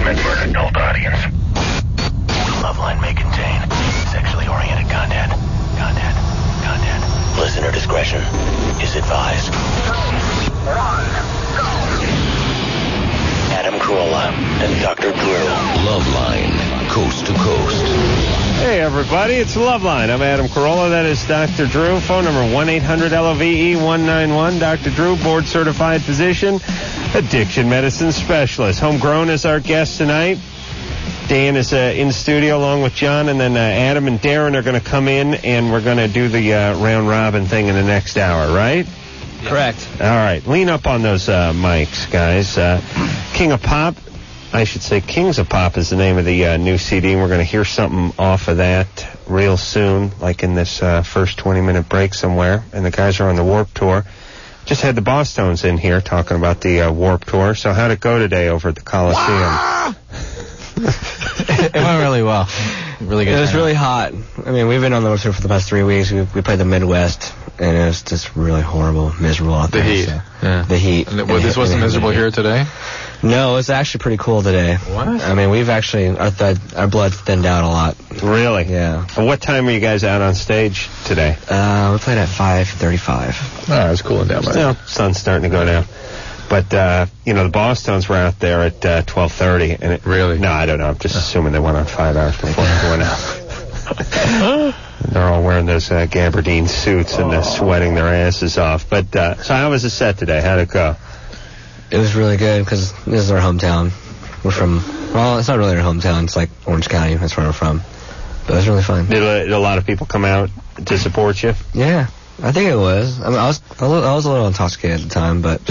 meant for an adult audience. Loveline may contain sexually oriented content. Listener discretion is advised. 2, 1, go. Adam Carolla and Dr. Drew. Loveline, coast to coast. Hey, everybody, it's Loveline. I'm Adam Carolla. That is Dr. Drew. Phone number 1-800-LOVE-191. Dr. Drew, board-certified physician, addiction medicine specialist. Homegrown is our guest tonight. Dan is in studio along with John, and then Adam and Darren are going to come in, and we're going to do the round-robin thing in the next hour, right? Yeah. Correct. All right. Lean up on those mics, guys. King of Pop, I should say Kings of Pop is the name of the new CD, and we're going to hear something off of that real soon, like in this first 20-minute break somewhere, and the guys are on the Warped Tour. Just had the Bosstones in here talking about the Warped Tour. So how'd it go today over at the Coliseum? It went really well. Really good. It was really hot. I mean, we've been on the Warped Tour for the past 3 weeks. We played the Midwest, and it was just really horrible, miserable out there. The heat. So. Yeah. The heat. And this wasn't miserable here today? No, it's actually pretty cool today. What? I mean, we've actually, our blood thinned out a lot. Really? Yeah. What time were you guys out on stage today? We played at 5:35. Oh, it was cooling down. Still, sun's starting to go down. But, the Bosstones were out there at 12:30. And really? No, I don't know. I'm just assuming they went on 5 hours before they went out. They're all wearing those gabardine suits and they're sweating their asses off. But, so how was the set today? How'd it go? It was really good because this is our hometown. We're from, well, it's not really our hometown. It's like Orange County. That's where we're from. But it was really fun. Did a lot of people come out to support you? Yeah, I think it was. I mean, I was a little intoxicated at the time, but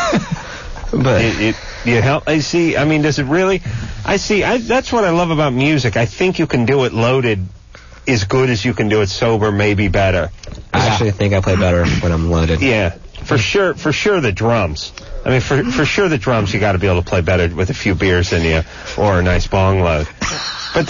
you help. I see. I mean, does it really? I see. That's what I love about music. I think you can do it loaded as good as you can do it sober, maybe better. I actually think I play better when I'm loaded. Yeah, for sure. For sure, the drums. I mean, for sure, the drums you got to be able to play better with a few beers in you or a nice bong load. But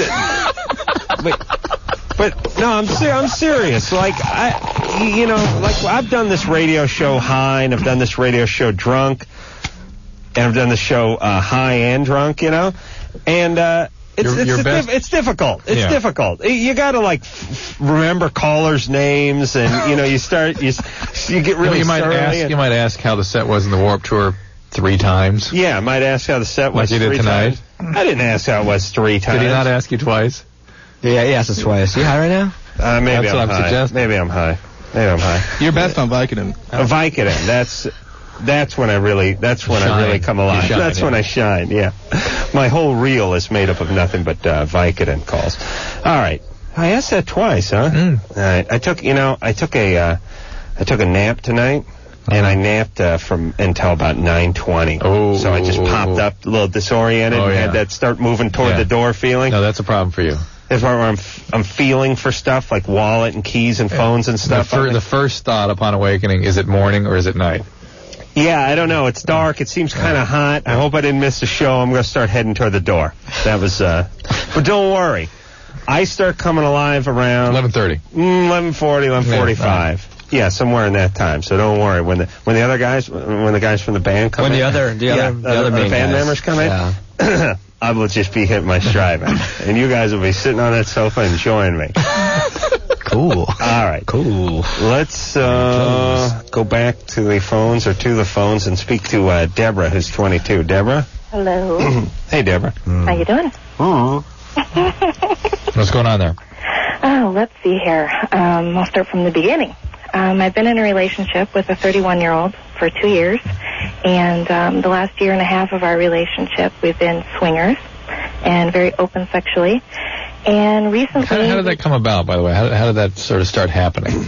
no, I'm serious. Like I've done this radio show high, and I've done this radio show drunk, and I've done the show high and drunk. And it's difficult. It's difficult. You got to remember callers' names, and you get really. You might ask how the set was in the Warped Tour 3 times. Yeah, I might ask how the set was. Like you did tonight. I didn't ask how it was 3 times. Did he not ask you twice? Yeah, he asked us twice. You high right now? Maybe That's I'm what high. suggesting. Maybe I'm high. You're best on Vicodin. Vicodin. That's when I really come alive. That's when I shine. Yeah, my whole reel is made up of nothing but Vicodin calls. All right, I asked that twice, huh? All right, I took a nap tonight, and I napped until about 9:20. Oh, so I just popped up a little disoriented and had that start moving toward the door feeling. No, that's a problem for you. That's where I'm feeling for stuff like wallet and keys and phones and stuff. The first thought upon awakening, is it morning or is it night? Yeah, I don't know. It's dark. It seems kind of hot. I hope I didn't miss the show. I'm going to start heading toward the door. That was, but don't worry. I start coming alive around 11:30. 11:40, 11:45. Yeah, somewhere in that time. So don't worry. When the guys from the band come in. When the other band members come in, I will just be hitting my stride, man. And you guys will be sitting on that sofa enjoying me. Cool. All right. Cool. Let's go back to the phones and speak to Deborah, who's 22. Deborah? Hello. Hey, Deborah. How you doing? What's going on there? Oh, let's see here. I'll start from the beginning. I've been in a relationship with a 31-year-old for 2 years, and the last year and a half of our relationship, we've been swingers and very open sexually. And recently... How did that come about, by the way? How did that sort of start happening?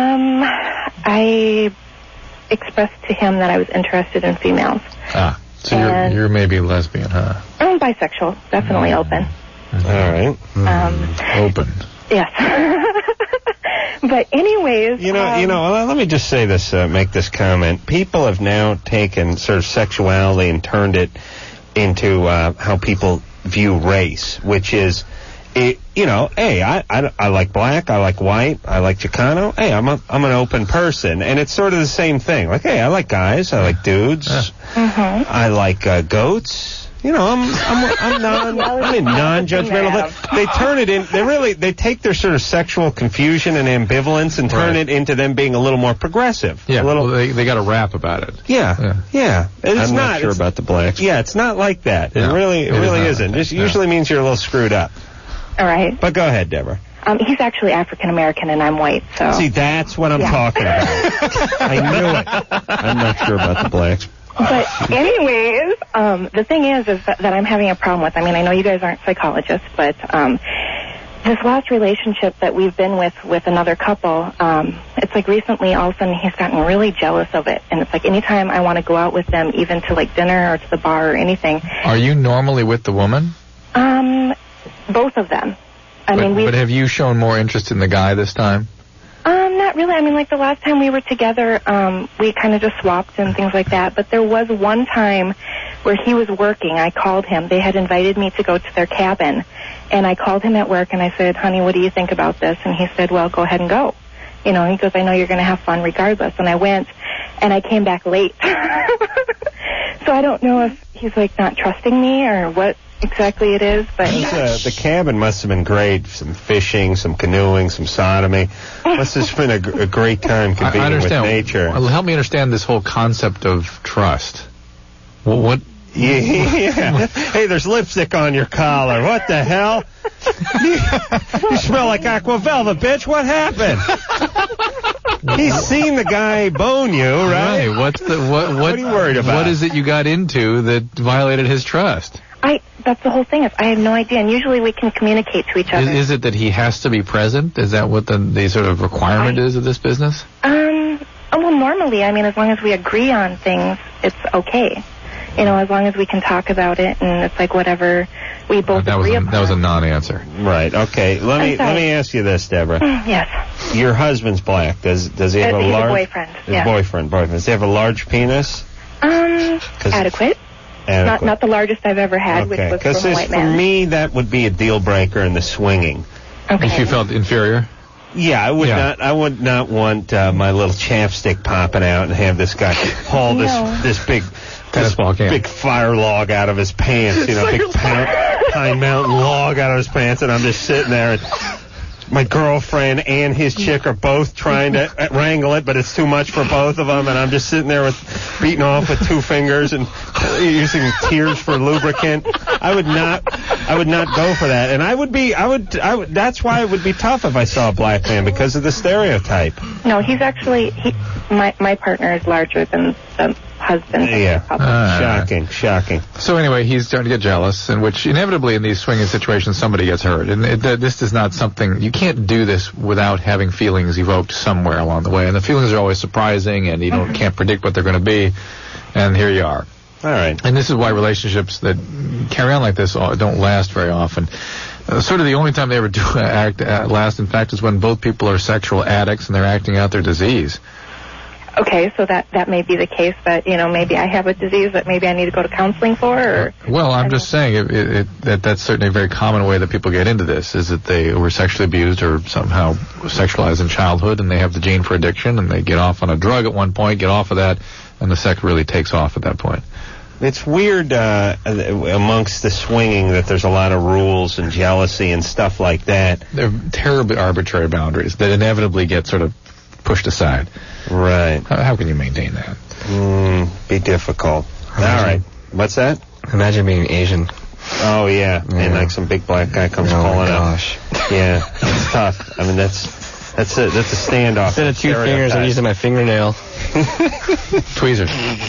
I expressed to him that I was interested in females. So you're maybe lesbian, huh? I'm bisexual, definitely open. All right. Open. Yes. But anyways... let me just say this, make this comment. People have now taken sort of sexuality and turned it into how people view race, which is... hey, I like black, I like white, I like Chicano. Hey, I'm an open person, and it's sort of the same thing. Like, hey, I like guys, I like dudes, I like goats. I'm non-judgmental. But they turn it in. They take their sort of sexual confusion and ambivalence and turn it into them being a little more progressive. Yeah. They got a rap about it. Yeah. I'm not sure about the blacks. Yeah, it's not like that. It really isn't. It usually means you're a little screwed up. All right. But go ahead, Deborah. He's actually African American and I'm white, so. See, that's what I'm talking about. I knew it. I'm not sure about the blacks. But anyways, the thing is that I'm having a problem with. I mean, I know you guys aren't psychologists, but this last relationship that we've been with another couple, it's like recently all of a sudden he's gotten really jealous of it. And it's like anytime I want to go out with them, even to like dinner or to the bar or anything. Are you normally with the woman? Both of them. But have you shown more interest in the guy this time? Not really. I mean, like the last time we were together, we kind of just swapped and things like that. But there was one time where he was working. I called him. They had invited me to go to their cabin. And I called him at work and I said, honey, what do you think about this? And he said, well, go ahead and go. He goes, I know you're going to have fun regardless. And I went and I came back late. So I don't know if he's like not trusting me or what exactly it is, but the cabin must have been great. Some fishing, some canoeing, some sodomy. Must have been a great time convening with nature. Well, help me understand this whole concept of trust. What? Yeah. Hey, there's lipstick on your collar. What the hell? You smell like Aqua Velva, bitch. What happened? He's seen the guy bone you, right? What are you worried about? What is it you got into that violated his trust? That's the whole thing. I have no idea. And usually we can communicate to each other. Is it that he has to be present? Is that what the sort of requirement is of this business? Well, normally, I mean, as long as we agree on things, it's okay. As long as we can talk about it, and it's like whatever we both agree upon. That was a non-answer. Right. Okay. Let me ask you this, Deborah. Yes. Your husband's black. Does he have a large? Boyfriend. His boyfriend. Does he have a large penis? Adequate. Not the largest I've ever had, which was from a white man. For me, that would be a deal breaker in the swinging. Okay. If you felt inferior? Yeah, I would not. I would not want my little chapstick popping out and have this guy haul this big big fire log out of his pants. Big Pine Mountain log out of his pants, and I'm just sitting there and. My girlfriend and his chick are both trying to wrangle it, but it's too much for both of them, and I'm just sitting there beating off with 2 fingers and using tears for lubricant. I would not go for that, and I would. That's why it would be tough if I saw a black man because of the stereotype. No, he's actually my partner is larger than the husband. Yeah. Shocking. So anyway, he's starting to get jealous, in which inevitably in these swinging situations somebody gets hurt, and this is not something you can't do this without having feelings evoked somewhere along the way, and the feelings are always surprising, and you can't predict what they're going to be, and here you are. All right. And this is why relationships that carry on like this don't last very often. Sort of the only time they ever do last, in fact, is when both people are sexual addicts and they're acting out their disease. Okay, so that may be the case, but maybe I have a disease that maybe I need to go to counseling for. Or well, I'm just saying that's certainly a very common way that people get into this, is that they were sexually abused or somehow sexualized in childhood, and they have the gene for addiction, and they get off on a drug at one point, get off of that, and the sex really takes off at that point. It's weird amongst the swinging that there's a lot of rules and jealousy and stuff like that. They're terribly arbitrary boundaries that inevitably get sort of pushed aside. Right. How can you maintain that? Be difficult. All right. What's that? Imagine being Asian. Oh, yeah. And like some big black guy comes calling up. Yeah. It's tough. I mean, that's it. That's a standoff. Instead of 2 fingers, I'm using my fingernail. Tweezers.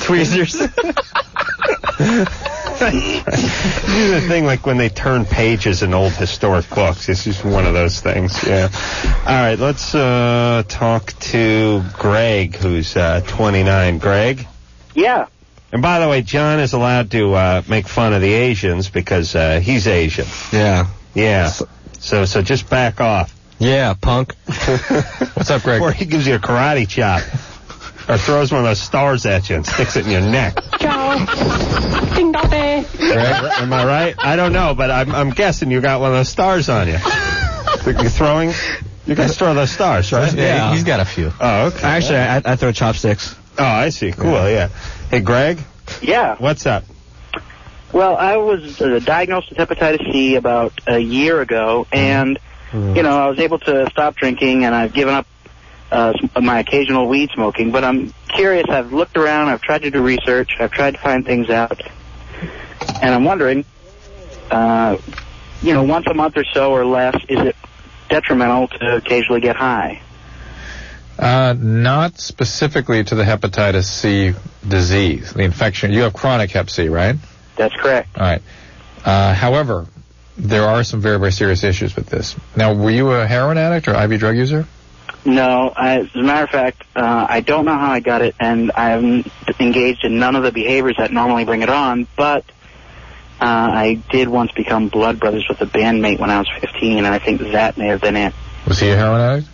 You do the thing like when they turn pages in old historic books. It's just one of those things, yeah. All right, let's talk to Greg, who's 29. Greg? Yeah. And by the way, John is allowed to make fun of the Asians because he's Asian. Yeah. Yeah. So just back off. Yeah, punk. What's up, Greg? Or he gives you a karate chop. Or throws one of those stars at you and sticks it in your neck. Ciao. Ding dong. Greg, am I right? I don't know, but I'm guessing you got one of those stars on you. You're throwing? You guys throw those stars, right? Yeah, he's got a few. Oh, okay. Actually, I throw chopsticks. Oh, I see. Cool, yeah. Hey, Greg? Yeah. What's up? Well, I was diagnosed with hepatitis C about a year ago, and, I was able to stop drinking, and I've given up my occasional weed smoking. But I'm curious. I've looked around. I've tried to do research. I've tried to find things out. And I'm wondering, once a month or so or less, is it detrimental to occasionally get high? Not specifically to the hepatitis C disease, the infection. You have chronic hep C, right? That's correct. All right. However, there are some very, very serious issues with this. Now, were you a heroin addict or IV drug user? No. As a matter of fact, I don't know how I got it, and I haven't engaged in none of the behaviors that normally bring it on, but I did once become blood brothers with a bandmate when I was 15, and I think that may have been it. Was he a heroin addict?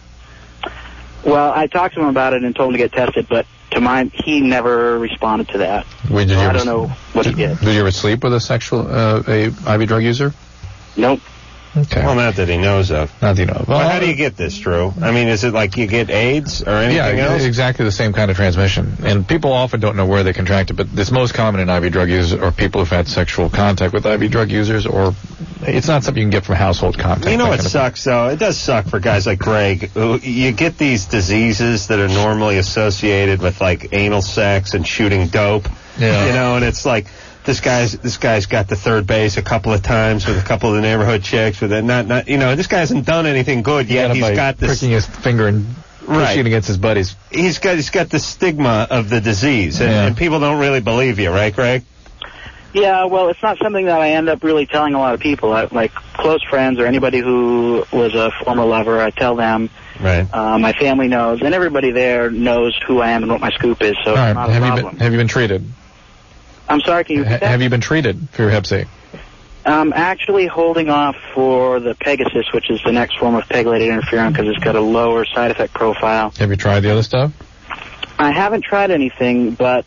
Well, I talked to him about it and told him to get tested, but he never responded to that. I don't know what he did. Did you ever sleep with a IV drug user? Nope. Okay. Well, not that he knows of. Not that you know of. Well, how do you get this, Drew? I mean, is it like you get AIDS or anything else? Exactly the same kind of transmission. And people often don't know where they contract it, but it's most common in IV drug users or people who've had sexual contact with IV drug users, or it's not something you can get from household contact. You know what sucks, though? It does suck for guys like Greg. You get these diseases that are normally associated with, like, anal sex and shooting dope. Yeah. And it's like, this guy's got to third base a couple of times with a couple of the neighborhood chicks. With it, this guy hasn't done anything good yet. He's got this pricking his finger and pushing it against his buddies. He's got the stigma of the disease, and people don't really believe you, right, Greg? Yeah, well, it's not something that I end up really telling a lot of people. Like close friends or anybody who was a former lover, I tell them. Right. My family knows, and everybody there knows who I am and what my scoop is, so it's not a problem. Have you been treated? I'm sorry, can you repeat that? Have you been treated for your hep C? I'm actually holding off for the Pegasus, which is the next form of pegylated interferon, because it's got a lower side effect profile. Have you tried the other stuff? I haven't tried anything, but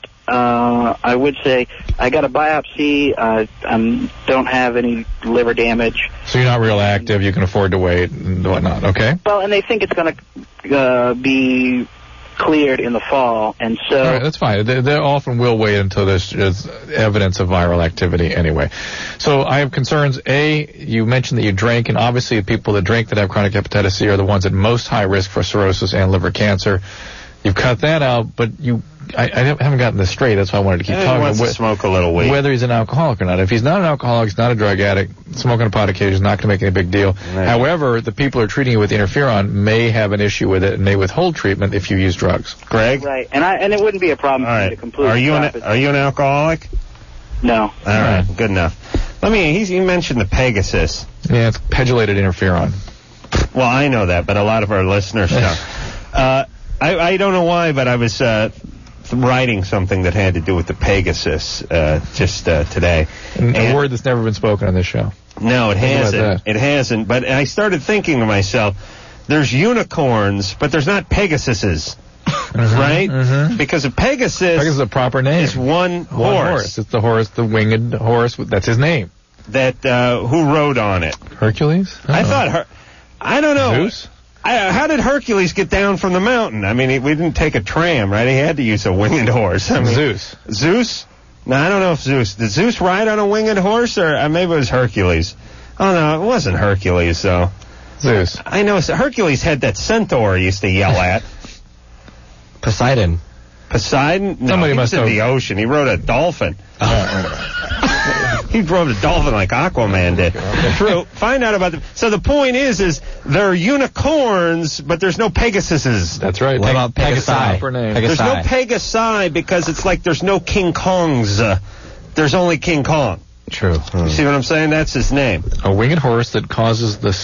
I would say I got a biopsy. I don't have any liver damage. So you're not real active. You can afford to wait and whatnot, okay? Well, and they think it's going to be cleared in the fall, and so... All right, that's fine. They often will wait until there's evidence of viral activity anyway. So I have concerns. A, you mentioned that you drank, and obviously the people that drink that have chronic hepatitis C are the ones at most high risk for cirrhosis and liver cancer. You've cut that out, but I haven't gotten this straight. That's why I wanted to keep talking. He wants to smoke a little weed. Whether he's an alcoholic or not. If he's not an alcoholic, he's not a drug addict, smoking a pot occasionally is not going to make any big deal. Right. However, the people who are treating you with interferon may have an issue with it and may withhold treatment if you use drugs. Greg? Right, and it wouldn't be a problem for me to completely Are you an alcoholic? No. All right, good enough. You mentioned the Pegasus. Yeah, it's pegylated interferon. Well, I know that, but a lot of our listeners don't. I don't know why, but I was writing something that had to do with the Pegasus just today. A word that's never been spoken on this show. No, it hasn't. It hasn't. But I started thinking to myself, there's unicorns, but there's not Pegasuses. Right? Mm-hmm. Because a Pegasus is a proper name. Is one horse. It's the horse, the winged horse. That's his name. That who rode on it? Hercules? I don't know. Zeus? How did Hercules get down from the mountain? I mean, we didn't take a tram, right? He had to use a winged horse. Zeus. Zeus? No, I don't know if Zeus. Did Zeus ride on a winged horse, or maybe it was Hercules? Oh, no, it wasn't Hercules, though. Zeus. I know. Hercules had that centaur he used to yell at. Poseidon? No, somebody he was in the ocean. He rode a dolphin. He drove a dolphin like Aquaman did. True. Find out about them. So the point is there are unicorns, but there's no Pegasuses. That's right. What about Pegasi? There's no Pegasi because it's like there's no King Kongs. There's only King Kong. True. You see what I'm saying? That's his name. A winged horse that causes the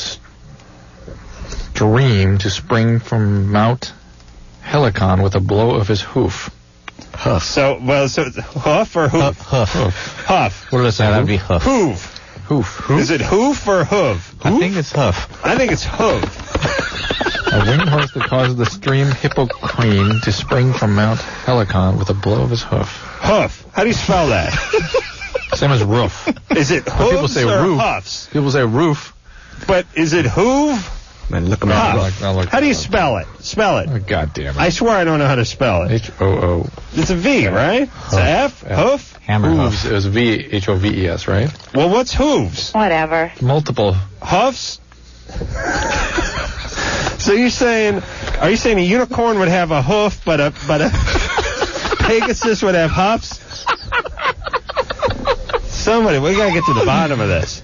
stream to spring from Mount Helicon with a blow of his hoof. Huff. So hoof or hoof? Huff. What did I say? That'd be hoof. Hoof. Is it hoof or hoof? I think it's hoof. I think it's hoof. A winged horse that causes the stream Hippocrene to spring from Mount Helicon with a blow of his hoof. Hoof. How do you spell that? Same as roof. Is it hooves people say or roof. huffs? People say roof. But is it hoove? Man, look him up. How do you spell it? Spell it. Oh, God damn it. I swear I don't know how to spell it. H-O-O. It's a V, right? It's a F? Hoof? Hammer hooves hoof. is H-O-V-E-S, right? Well, what's hooves? Whatever. Multiple. Huffs? So are you saying a unicorn would have a hoof, but a Pegasus would have huffs? Somebody, we gotta get to the bottom of this.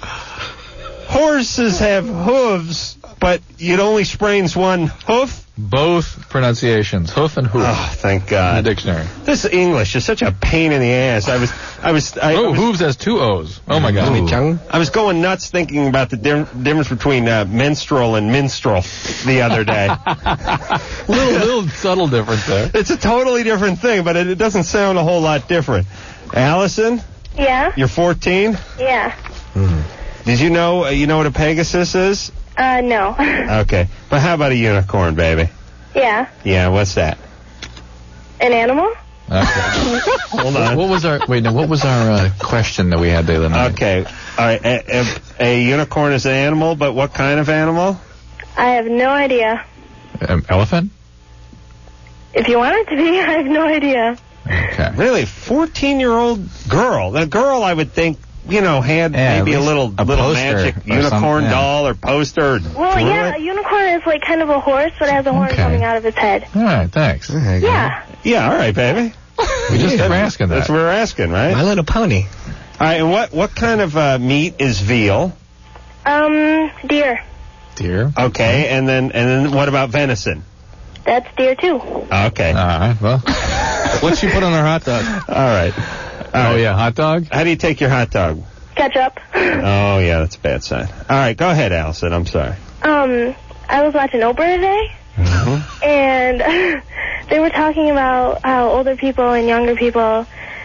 Horses have hooves, but it only sprains one hoof? Both pronunciations, hoof and hoof. Oh, thank God. In the dictionary. This English is such a pain in the ass. Hooves has 2 O's. Oh, my God. I was going nuts thinking about the difference between menstrual and minstrel the other day. little subtle difference there. It's a totally different thing, but it doesn't sound a whole lot different. Allison? Yeah? You're 14? Yeah. Did you know what a Pegasus is? No. Okay. But how about a unicorn, baby? Yeah. Yeah, what's that? An animal? Okay. Hold on. What was our question that we had the other night? Okay. All right. A unicorn is an animal, but what kind of animal? I have no idea. Elephant? If you want it to be, I have no idea. Okay. Really? 14-year-old girl. The girl, I would think, had maybe a little magic unicorn doll or poster. Well, yeah, a unicorn is like kind of a horse, but it has a horn coming out of its head. All right, thanks. Yeah. Yeah, all right, baby. We just were asking that. That's what we're asking, right? My Little Pony. All right, and what kind of meat is veal? Deer. Deer. Okay, and then what about venison? That's deer too. Okay. All right, well. What's she put on her hot dog? All right. Oh, yeah, hot dog? How do you take your hot dog? Ketchup. Oh, yeah, that's a bad sign. All right, go ahead, Allison. I'm sorry. I was watching Oprah today, and they were talking about how older people and younger people,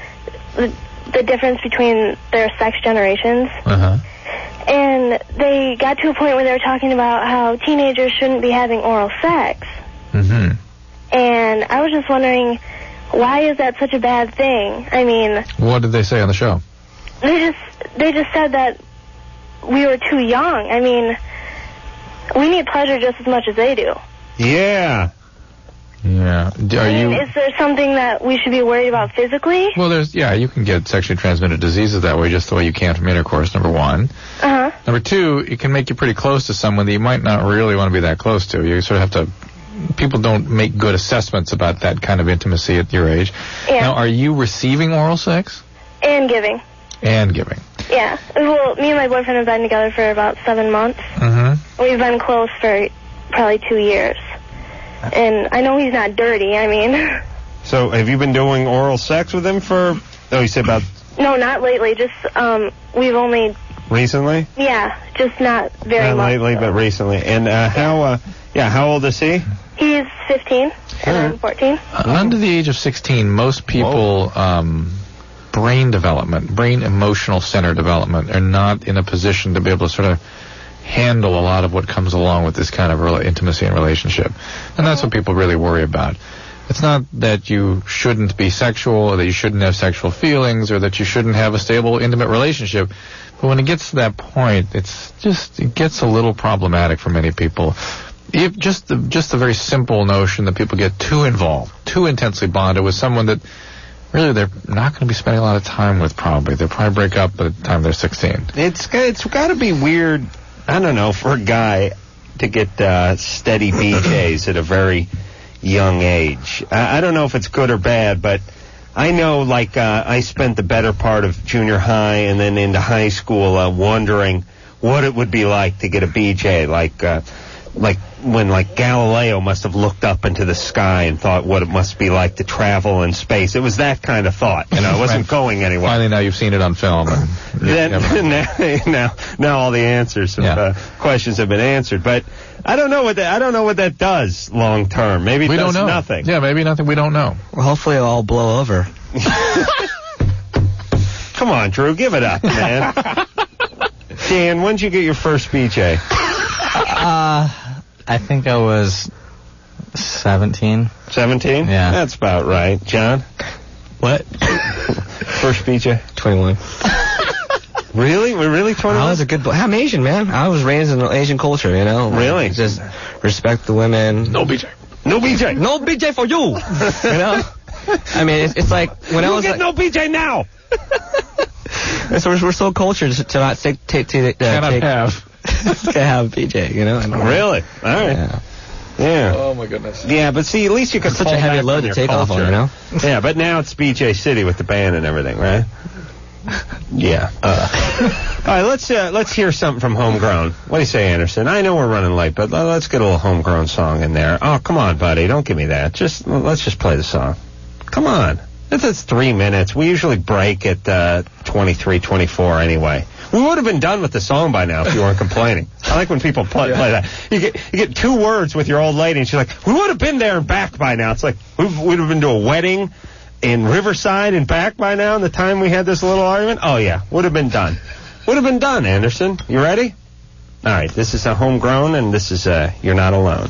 the difference between their sex generations. Uh-huh. And they got to a point where they were talking about how teenagers shouldn't be having oral sex. Mm-hmm. And I was just wondering, why is that such a bad thing? I mean... What did they say on the show? They just said that we were too young. I mean, we need pleasure just as much as they do. Yeah. Yeah. Is there something that we should be worried about physically? Well, you can get sexually transmitted diseases that way, just the way you can from intercourse, number one. Uh-huh. Number two, it can make you pretty close to someone that you might not really want to be that close to. You sort of have to... People don't make good assessments about that kind of intimacy at your age. Yeah. Now, are you receiving oral sex? And giving. And giving. Yeah. Well, me and my boyfriend have been together for about 7 months. Mm-hmm. We've been close for probably 2 years. And I know he's not dirty, I mean... So, have you been doing oral sex with him for... Oh, you said about... No, not lately. Just, we've only... Recently? Yeah, just not very much. Not lately, but recently. And how old is he? He's 15, and I'm 14. Under the age of 16, most people, brain emotional center development, are not in a position to be able to sort of handle a lot of what comes along with this kind of intimacy and relationship. And that's what people really worry about. It's not that you shouldn't be sexual, or that you shouldn't have sexual feelings, or that you shouldn't have a stable, intimate relationship. But when it gets to that point, it gets a little problematic for many people. If just the very simple notion that people get too involved, too intensely bonded with someone that really they're not going to be spending a lot of time with, probably. They'll probably break up by the time they're 16. It's got to be weird, I don't know, for a guy to get steady BJs at a very young age. I don't know if it's good or bad, but I know, I spent the better part of junior high and then into high school wondering what it would be like to get a BJ, like when Galileo must have looked up into the sky and thought what it must be like to travel in space. It was that kind of thought, it wasn't going anywhere. Finally, now you've seen it on film. And now all the answers, questions have been answered, but I don't know what that does long term. Maybe it does nothing. Yeah, maybe nothing. We don't know. Well, hopefully it'll all blow over. Come on, Drew, give it up, man. Dan, when did you get your first BJ? I think I was 17. 17? Yeah. That's about right. John? What? First BJ? 21. Really? We're really 21? I was a good boy. I'm Asian, man. I was raised in Asian culture, Really? Just respect the women. No BJ. No BJ. No BJ for you. I mean, it's like when I You'll was get no BJ now. So we're so cultured to not take Cannot have. to have BJ, you know. Really? All right. Yeah. Oh my goodness. Yeah, but see, at least you can It's such pull a heavy back load from to your take off on, culture. you know. Yeah, but now it's BJ City with the band and everything, right? Yeah. All right, let's hear something from Homegrown. What do you say, Anderson? I know we're running late, but let's get a little Homegrown song in there. Oh, come on, buddy. Don't give me that. Let's just play the song. Come on. It's 3 minutes. We usually break at 23, 24 anyway. We would have been done with the song by now if you weren't complaining. I like when people play that. You get 2 words with your old lady, and she's like, we would have been there and back by now. It's like, we'd have been to a wedding in Riverside and back by now in the time we had this little argument. Oh, yeah, would have been done. Would have been done, Anderson. You ready? All right, this is a Homegrown, and this is You're Not Alone.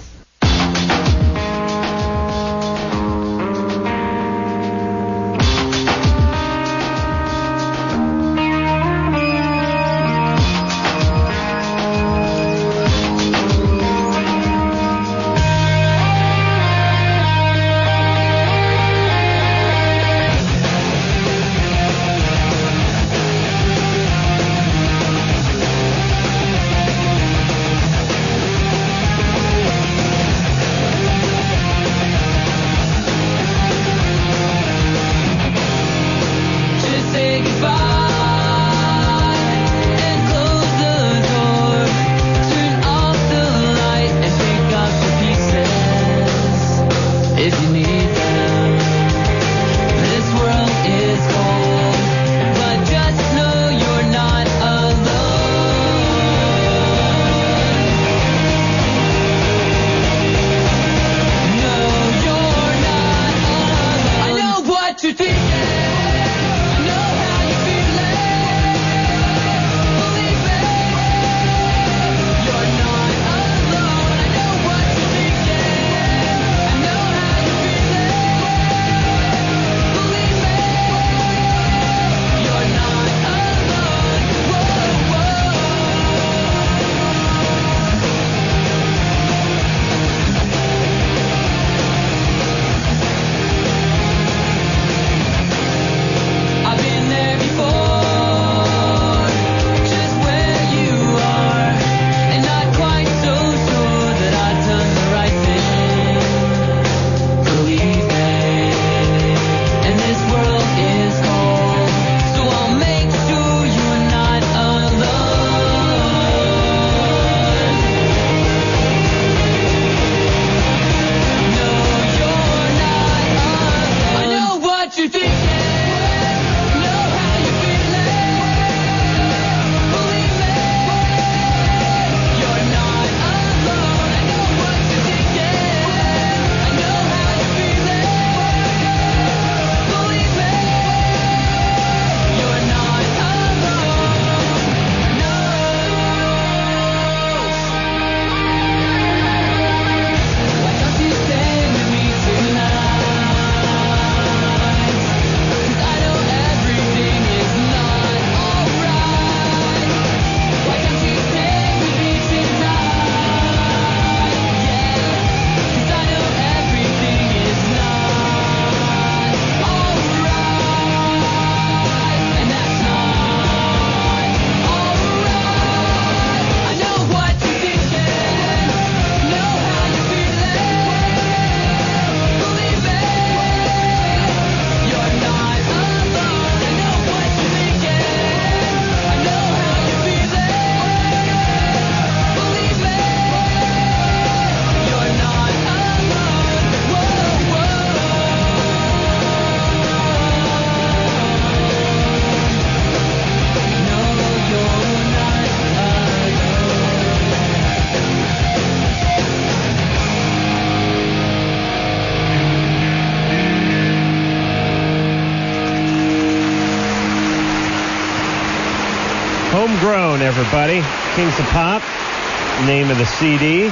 Homegrown, everybody. Kings of Pop, name of the CD.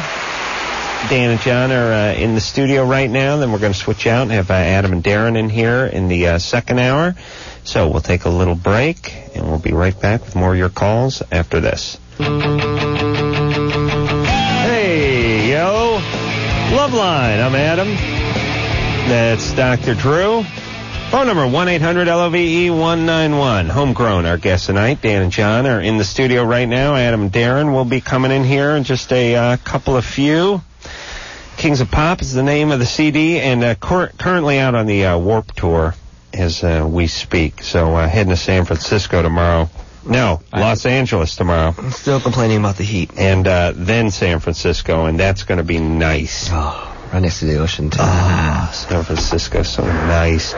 Dan and John are in the studio right now. Then we're going to switch out and have Adam and Darren in here in the second hour. So we'll take a little break, and we'll be right back with more of your calls after this. Hey, yo. Loveline, I'm Adam. That's Dr. Drew. Phone number 1-800-LOVE-191. Homegrown, our guests tonight. Dan and John are in the studio right now. Adam and Darren will be coming in here in just a couple of few. Kings of Pop is the name of the CD, and currently out on the Warp Tour as we speak. So heading to San Francisco tomorrow. No, Los Angeles tomorrow. I'm still complaining about the heat. And then San Francisco, and that's going to be nice. Oh, right next to the ocean, too. Ah, San Francisco, so nice.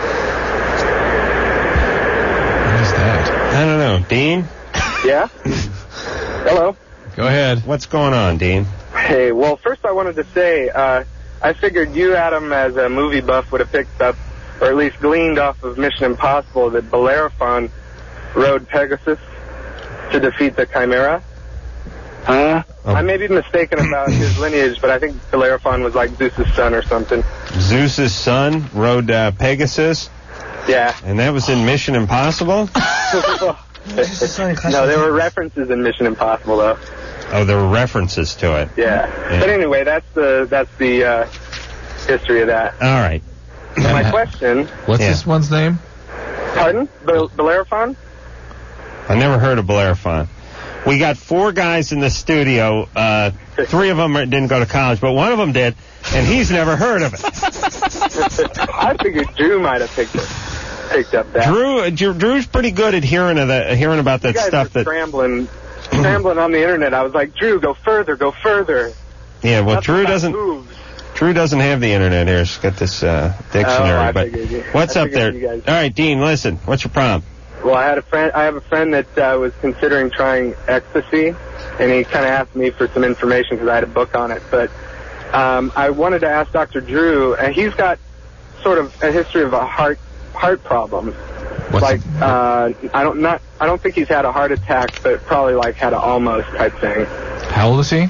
What is that? I don't know. Dean? Yeah? Hello? Go ahead. What's going on, Dean? Hey, well, first I wanted to say, I figured you, Adam, as a movie buff, would have picked up, or at least gleaned off of Mission Impossible, that Bellerophon rode Pegasus to defeat the Chimera. I may be mistaken about his lineage, but I think Bellerophon was like Zeus's son or something. Zeus's son rode Pegasus? Yeah. And that was in Mission Impossible? No, there were references in Mission Impossible, though. Oh, there were references to it. Yeah. But anyway, that's the history of that. All right. My question... What's this one's name? Pardon? Bellerophon? I never heard of Bellerophon. We got 4 guys in the studio. 3 of them didn't go to college, but one of them did, and he's never heard of it. I figured Drew might have picked up that. Drew's pretty good at hearing about that stuff. That scrambling on the internet. I was like, Drew, go further. Yeah, well, Nothing Drew about doesn't. moves. Drew doesn't have the internet here. She's got this dictionary. But what's up there? All right, Dean, listen. What's your problem? Well, I have a friend that was considering trying ecstasy, and he kind of asked me for some information because I had a book on it. But I wanted to ask Dr. Drew, and he's got sort of a history of a heart problem. I don't think he's had a heart attack, but probably like had an almost type thing. How old is he?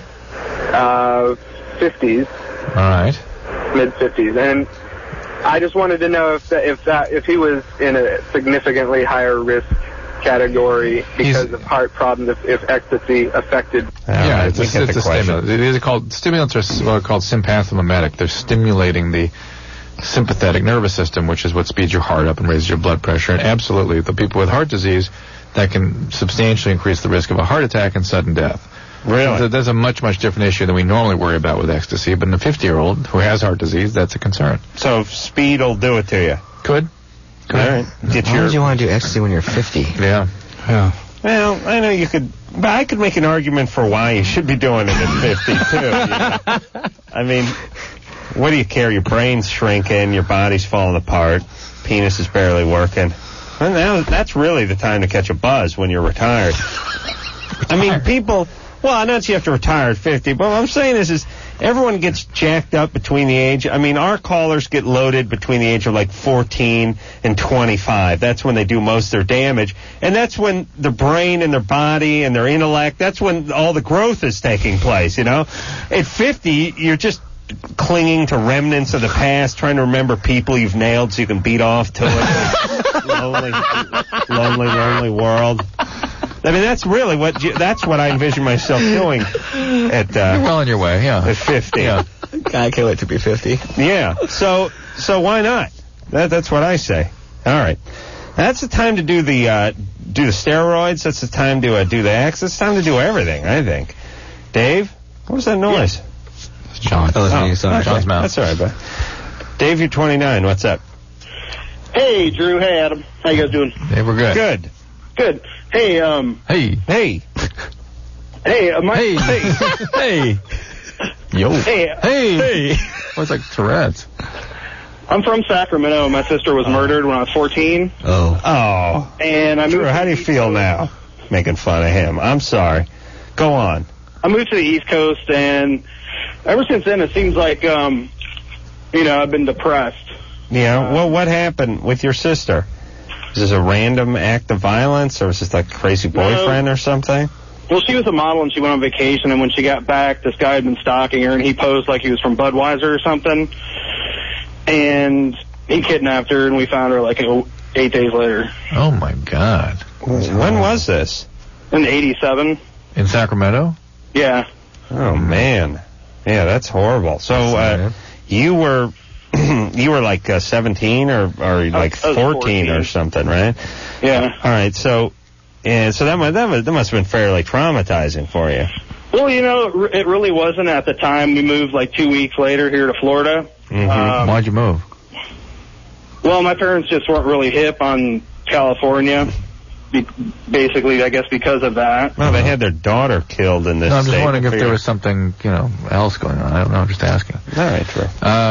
50s. All right. Mid-50s, and I just wanted to know if he was in a significantly higher risk category because of heart problems, if ecstasy affected. Yeah, it's a stimulant. Stimulants are called sympathomimetic. They're stimulating the sympathetic nervous system, which is what speeds your heart up and raises your blood pressure. And absolutely, the people with heart disease, that can substantially increase the risk of a heart attack and sudden death. Really? So that's a much, much different issue than we normally worry about with ecstasy. But in a 50-year-old who has heart disease, that's a concern. So speed will do it to you. Could. All right. Why would you want to do ecstasy when you're 50? Yeah. Well, I know you could, but I could make an argument for why you should be doing it at 50 too. You know? I mean, what do you care? Your brain's shrinking, your body's falling apart, penis is barely working. Well, now that's really the time to catch a buzz when you're retired. I mean, people. Well, not that you have to retire at 50, but what I'm saying is everyone gets jacked up between the age. I mean, our callers get loaded between the age of like 14 and 25. That's when they do most of their damage. And that's when their brain and their body and their intellect, that's when all the growth is taking place, you know? At 50, you're just clinging to remnants of the past, trying to remember people you've nailed so you can beat off to it. lonely world. I mean, that's really that's what I envision myself doing at you're well on your way, yeah. At 50. Yeah. I can't wait to be 50. Yeah. So why not? That's what I say. All right. That's the time to do the steroids. That's the time to do the X. It's time to do everything, I think. Dave, what was that noise? It's John. Sorry. John's mouth. That's all right, bud. Dave, you're 29. What's up? Hey, Drew. Hey, Adam. How you guys doing? Hey, we're good. Good. Hey, Hey. Hey. Hey, Hey. Yo. Hey. Hey. Oh, it's like Tourette's. I'm from Sacramento. My sister was murdered when I was 14. Oh. And I moved. Drew, how do you feel now? Making fun of him. I'm sorry. Go on. I moved to the East Coast, and ever since then, it seems like, I've been depressed. Yeah. Well, what happened with your sister? Is this a random act of violence, or was this like a crazy boyfriend or something? Well, she was a model, and she went on vacation, and when she got back, this guy had been stalking her, and he posed like he was from Budweiser or something, and he kidnapped her, and we found her like 8 days later. Oh, my God. When was this? In 87. In Sacramento? Yeah. Oh, man. Yeah, that's horrible. So, you were You were like 17 or like 14 or something, right? Yeah. All right. So that must have been fairly traumatizing for you. Well, it really wasn't at the time. We moved like 2 weeks later here to Florida. Mm-hmm. Why'd you move? Well, my parents just weren't really hip on California. Basically, I guess because of that. Well, they had their daughter killed in this No, I'm just state. wondering if there was something, else going on. I don't know. I'm just asking. All right, true.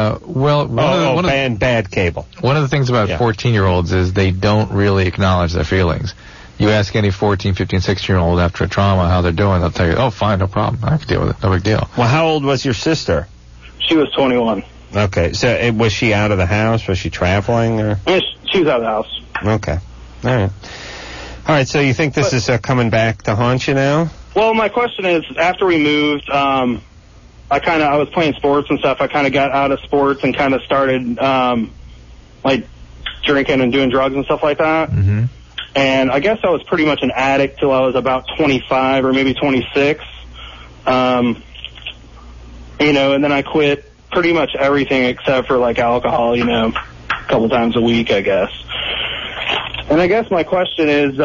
Bad cable. One of the things about 14-year-olds is they don't really acknowledge their feelings. You ask any 14, 15, 16-year-old after a trauma how they're doing, they'll tell you, oh, fine, no problem. I can deal with it. No big deal. Well, how old was your sister? She was 21. Okay. So was she out of the house? Was she traveling? Or? Yeah, she was out of the house. Okay. All right. So you think this is coming back to haunt you now? Well, my question is, after we moved, I was playing sports and stuff. I kind of got out of sports and kind of started, like, drinking and doing drugs and stuff like that. Mm-hmm. And I guess I was pretty much an addict till I was about 25 or maybe 26. And then I quit pretty much everything except for, like, alcohol, a couple times a week, I guess. And I guess my question is,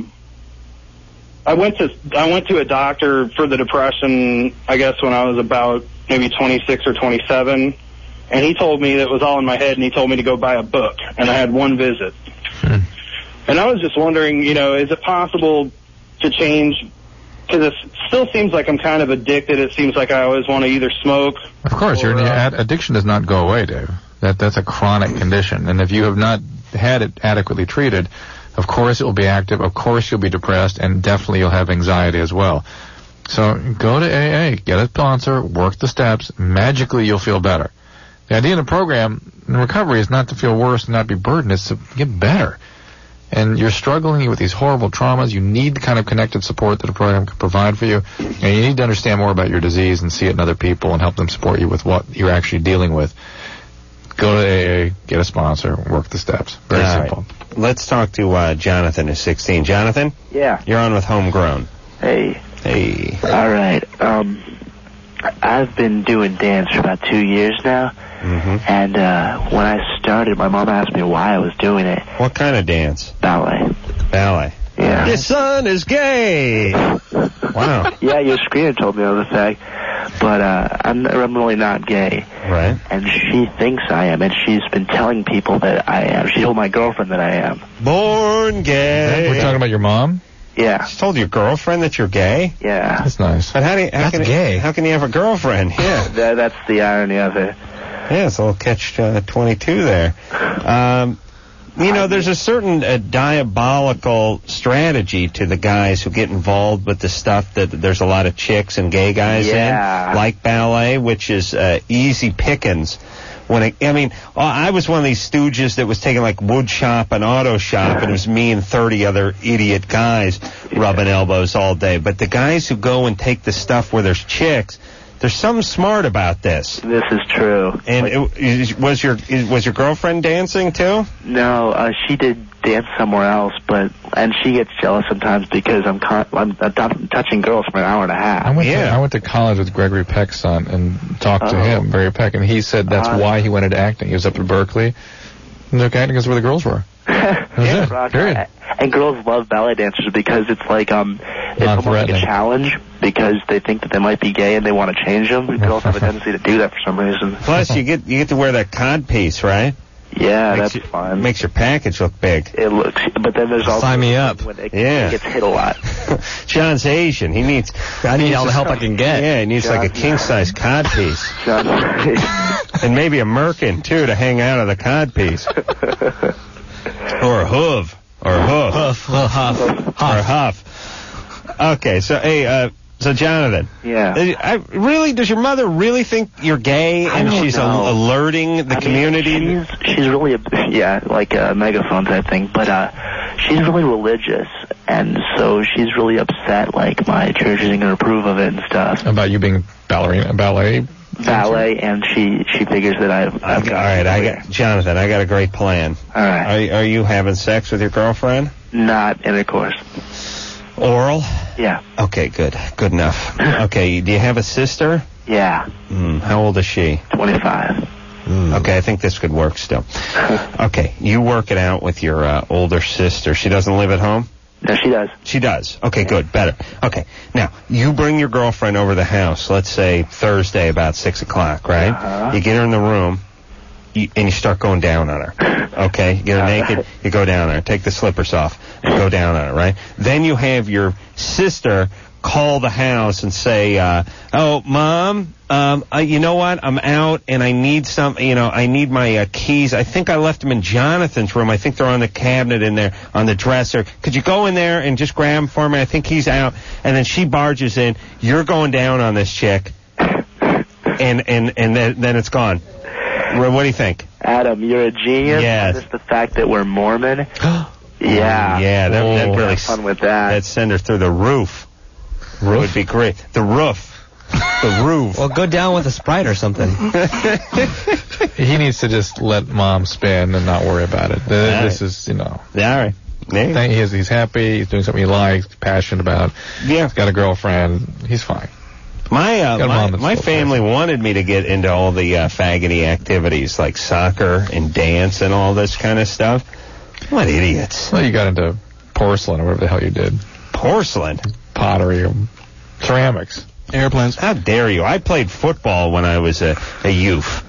I went to a doctor for the depression, I guess, when I was about maybe 26 or 27, and he told me that it was all in my head, and he told me to go buy a book, and I had one visit. And I was just wondering, is it possible to change? Because it still seems like I'm kind of addicted. It seems like I always want to either smoke. Of course, addiction does not go away, Dave. That's a chronic condition, and if you have not had it adequately treated, of course it will be active. Of course you'll be depressed, and definitely you'll have anxiety as well. So go to AA, get a sponsor, work the steps. Magically, you'll feel better. The idea in the program in recovery is not to feel worse and not be burdened. It's to get better. And you're struggling with these horrible traumas. You need the kind of connected support that a program can provide for you. And you need to understand more about your disease and see it in other people and help them support you with what you're actually dealing with. Go to AA, get a sponsor, work the steps. Very simple. Right. Let's talk to Jonathan, who's 16. Jonathan? Yeah. You're on with Homegrown. Hey. Hey. All right. I've been doing dance for about 2 years now. Mm-hmm. And when I started, my mom asked me why I was doing it. What kind of dance? Ballet. Ballet. Yeah. Your son is gay. Wow. Yeah, your screener told me the other day. But I'm really not gay. Right. And she thinks I am, and she's been telling people that I am. She told my girlfriend that I am. Born gay. We're talking about your mom? Yeah. She told your girlfriend that you're gay? Yeah. That's nice. But how can you have a girlfriend? Yeah. That's the irony of it. Yeah, it's a little catch-22 there. There's a certain diabolical strategy to the guys who get involved with the stuff that there's a lot of chicks and gay guys in, like ballet, which is easy pickings. I was one of these stooges that was taking like wood shop and auto shop, and it was me and 30 other idiot guys rubbing elbows all day. But the guys who go and take the stuff where there's chicks, there's something smart about this. This is true. And was your girlfriend dancing too? No, she did dance somewhere else, and she gets jealous sometimes because I'm touching girls for an hour and a half. I went to college with Gregory Peck's son and talked to him, Gregory Peck, and he said that's why he went into acting. He was up at Berkeley and took acting because where the girls were. Period. And girls love ballet dancers because it's like it's almost like a challenge because they think that they might be gay and they want to change them. Girls have a tendency to do that for some reason. Plus, you get to wear that cod piece, right? Yeah, that's fun. Makes your package look big. It looks, but then there's also sign me up. It gets hit a lot. John's Asian. I need all the help I can get. Yeah, he needs like a king-size cod piece. And maybe a merkin, too, to hang out of the cod piece. Or a hoof. Or a hoof. Or a huff. Okay, so, so Jonathan. Yeah. Does your mother really think you're gay and she's alerting the community? She's really, like a megaphone type thing, but she's really religious, and so she's really upset, like my church isn't going to approve of it and stuff. About you being ballet, and she figures that I've got... All right, Jonathan, I got a great plan. All right. Are you having sex with your girlfriend? Not intercourse. Oral? Yeah. Okay, good enough. Okay, do you have a sister? Yeah. How old is she? 25. Okay, I think this could work still. Okay, you work it out with your older sister. She doesn't live at home? No, she does. She does. Okay, good. Better. Okay, now, you bring your girlfriend over the house, let's say Thursday about 6 o'clock, right? You get her in the room, and you start going down on her. Okay? You get her naked, you go down on her. Take the slippers off and go down on her, right? Then you have your sister call the house and say, oh, Mom, you know what? I'm out and I need I need my keys. I think I left them in Jonathan's room. I think they're on the cabinet in there, on the dresser. Could you go in there and just grab them for me? I think he's out. And then she barges in. You're going down on this chick. And then it's gone. What do you think? Adam, you're a genius. Yes. Just the fact that we're Mormon. Yeah. Yeah, that really have fun with that. That'd send her through the roof. It would be great. The roof. The roof. Well, go down with a Sprite or something. He needs to just let Mom spin and not worry about it. This is, Yeah, all right. Yeah. He's happy. He's doing something he likes, passionate about. Yeah. He's got a girlfriend. He's fine. My family wanted me to get into all the faggoty activities like soccer and dance and all this kind of stuff. What idiots. Well, you got into porcelain or whatever the hell you did. Porcelain? Pottery, ceramics. Airplanes. How dare you? I played football when I was a youth.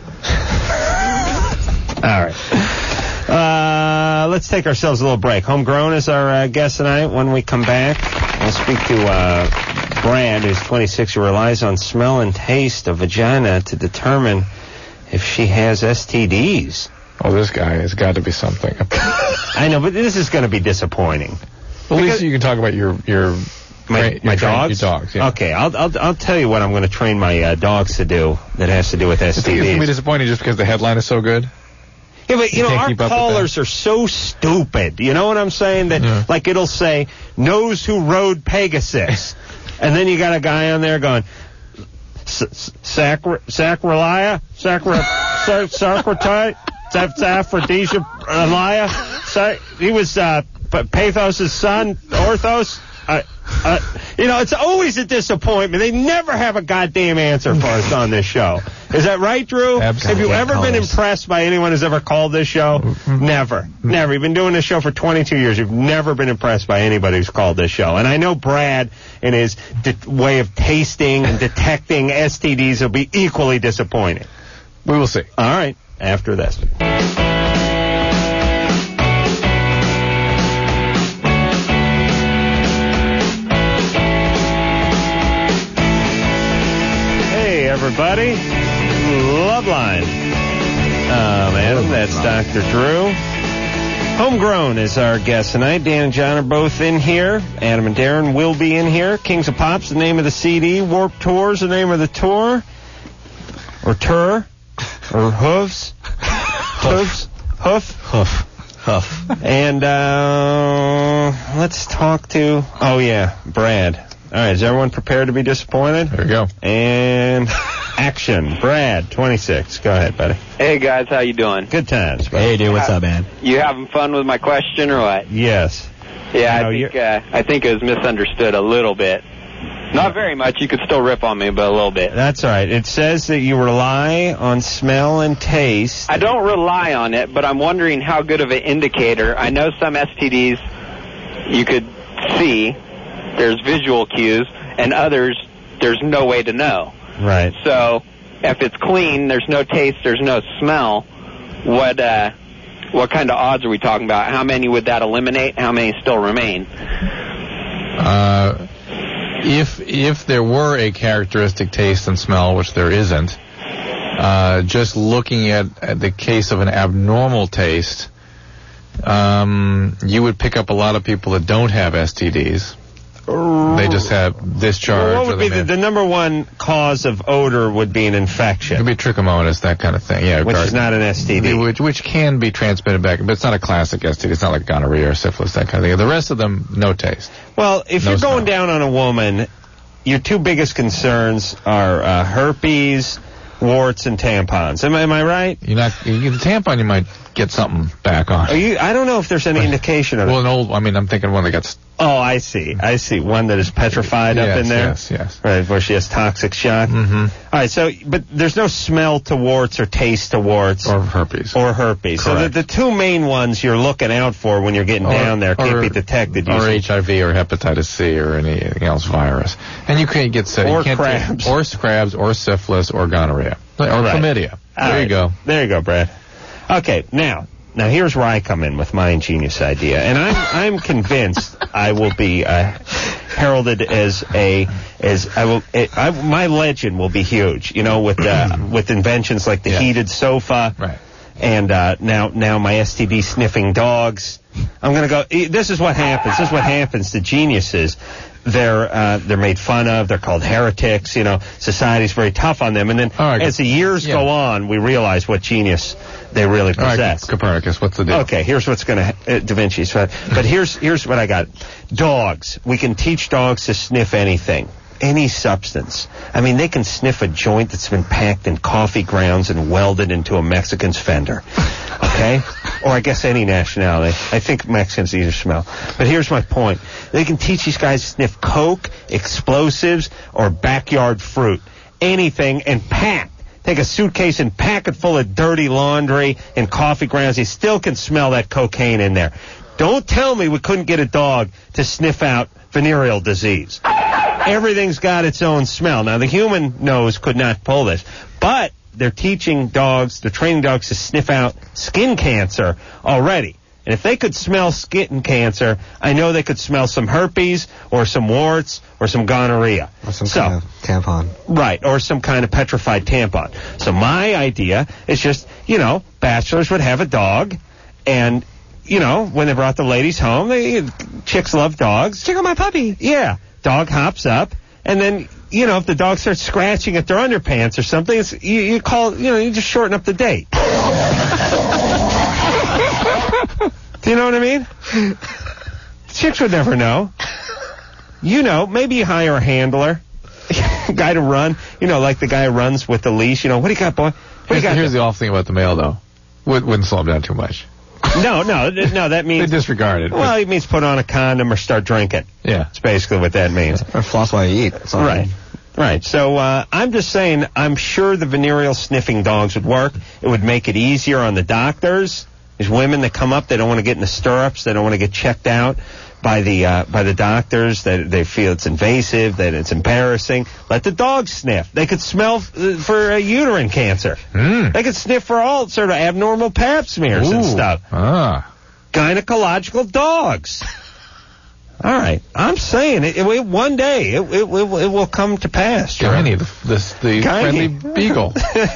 All right. Let's take ourselves a little break. Homegrown is our guest tonight. When we come back, we'll speak to Brad, who's 26, who relies on smell and taste of vagina to determine if she has STDs. Oh, this guy has got to be something. I know, but this is going to be disappointing. Well, at least you can talk about your my dogs? Your dogs, yeah. Okay, I'll tell you what I'm going to train my dogs to do that has to do with STDs. It's going to be disappointing just because the headline is so good? Yeah, but, our callers are so stupid. You know what I'm saying? That, like, it'll say, knows who rode Pegasus. And then you got a guy on there going, Sacralia? Sacratite? Saphrodisia Elia? He was Pathos' son, Orthos? It's always a disappointment. They never have a goddamn answer for us on this show. Is that right, Drew? Absolutely. Have you ever been impressed by anyone who's ever called this show? Never. Never. You've been doing this show for 22 years. You've never been impressed by anybody who's called this show. And I know Brad, in his way of tasting and detecting STDs, will be equally disappointed. We will see. All right. After this. Everybody, Loveline. Adam, that's Dr. Drew. Homegrown is our guest tonight. Dan and John are both in here. Adam and Darren will be in here. Kings of Pop's the name of the CD. Warped Tour's the name of the tour. Or tour. Or hooves. Hooves. Hoof. And let's talk to, Brad. All right, is everyone prepared to be disappointed? There we go. And action. Brad, 26. Go ahead, buddy. Hey, guys, how you doing? Good times, buddy. Hey, dude, what's up, man? You having fun with my question or what? Yes. Yeah, I think it was misunderstood a little bit. Not very much. You could still rip on me, but a little bit. That's all right. It says that you rely on smell and taste. I don't rely on it, but I'm wondering how good of an indicator. I know some STDs you could see. There's visual cues, and others, there's no way to know. Right. So, if it's clean, there's no taste, there's no smell, what kind of odds are we talking about? How many would that eliminate? How many still remain? If there were a characteristic taste and smell, which there isn't, just looking at the case of an abnormal taste, you would pick up a lot of people that don't have STDs. They just have discharge. What would be the number one cause of odor would be an infection? It could be trichomonas, that kind of thing. Yeah, which is not an STD. Which can be transmitted back, but it's not a classic STD. It's not like gonorrhea or syphilis, that kind of thing. The rest of them, no taste. Well, if you're going down on a woman, your two biggest concerns are herpes, warts, and tampons. Am I right? The tampon you might get something back on. I don't know if there's any indication of it. Well, I'm thinking one that got Oh, I see. One that is petrified up in there? Yes. Right, where she has toxic shock? Mm-hmm. All right, so, but there's no smell to warts or taste to warts. Or herpes. Correct. So the two main ones you're looking out for when you're getting down there can't be detected usually. Or HIV or hepatitis C or anything else virus. And you can't get sick. Or crabs. Or scrabs or syphilis or gonorrhea. Or chlamydia. There you go. There you go, Brad. Okay, now here's where I come in with my ingenious idea, and I'm convinced I will be heralded as my legend will be huge. You know, with inventions like the heated sofa, right? And now my STD sniffing dogs. I'm gonna go. This is what happens. This is what happens to geniuses. They're made fun of. They're called heretics. You know, society's very tough on them. And then as the years go on, we realize what genius they really possess. All right, Copernicus, what's the deal? Okay, here's what's going to Da Vinci's. But here's what I got. Dogs. We can teach dogs to sniff anything. Any substance. I mean, they can sniff a joint that's been packed in coffee grounds and welded into a Mexican's fender. Okay? Or I guess any nationality. I think Mexicans either smell. But here's my point. They can teach these guys to sniff coke, explosives, or backyard fruit. Anything, and pack. Take a suitcase and pack it full of dirty laundry and coffee grounds. You still can smell that cocaine in there. Don't tell me we couldn't get a dog to sniff out venereal disease. Everything's got its own smell. Now, the human nose could not pull this, but they're training dogs to sniff out skin cancer already. And if they could smell skin cancer, I know they could smell some herpes or some warts or some gonorrhea. Or some kind of tampon. Right, or some kind of petrified tampon. So my idea is just, bachelors would have a dog, and, when they brought the ladies home, chicks love dogs. Check out my puppy. Yeah. Dog hops up, and then, if the dog starts scratching at their underpants or something, you call, you just shorten up the date. Do you know what I mean? Chicks would never know. Maybe you hire a handler, a guy to run, like the guy who runs with the leash. What do you got, boy? Here's the awful thing about the male, though. Wouldn't slow him down too much. No, that means... They disregard it. Well, it means put on a condom or start drinking. Yeah. That's basically what that means. Or floss while you eat. Right. So I'm just saying, I'm sure the venereal sniffing dogs would work. It would make it easier on the doctors. There's women that come up, they don't want to get in the stirrups, they don't want to get checked out by the doctors, that they feel it's invasive, that it's embarrassing. Let the dogs sniff. They could smell for uterine cancer. They could sniff for all sort of abnormal pap smears and stuff. Gynecological dogs. All right, I'm saying it one day it will come to pass. Guiney, the friendly beagle.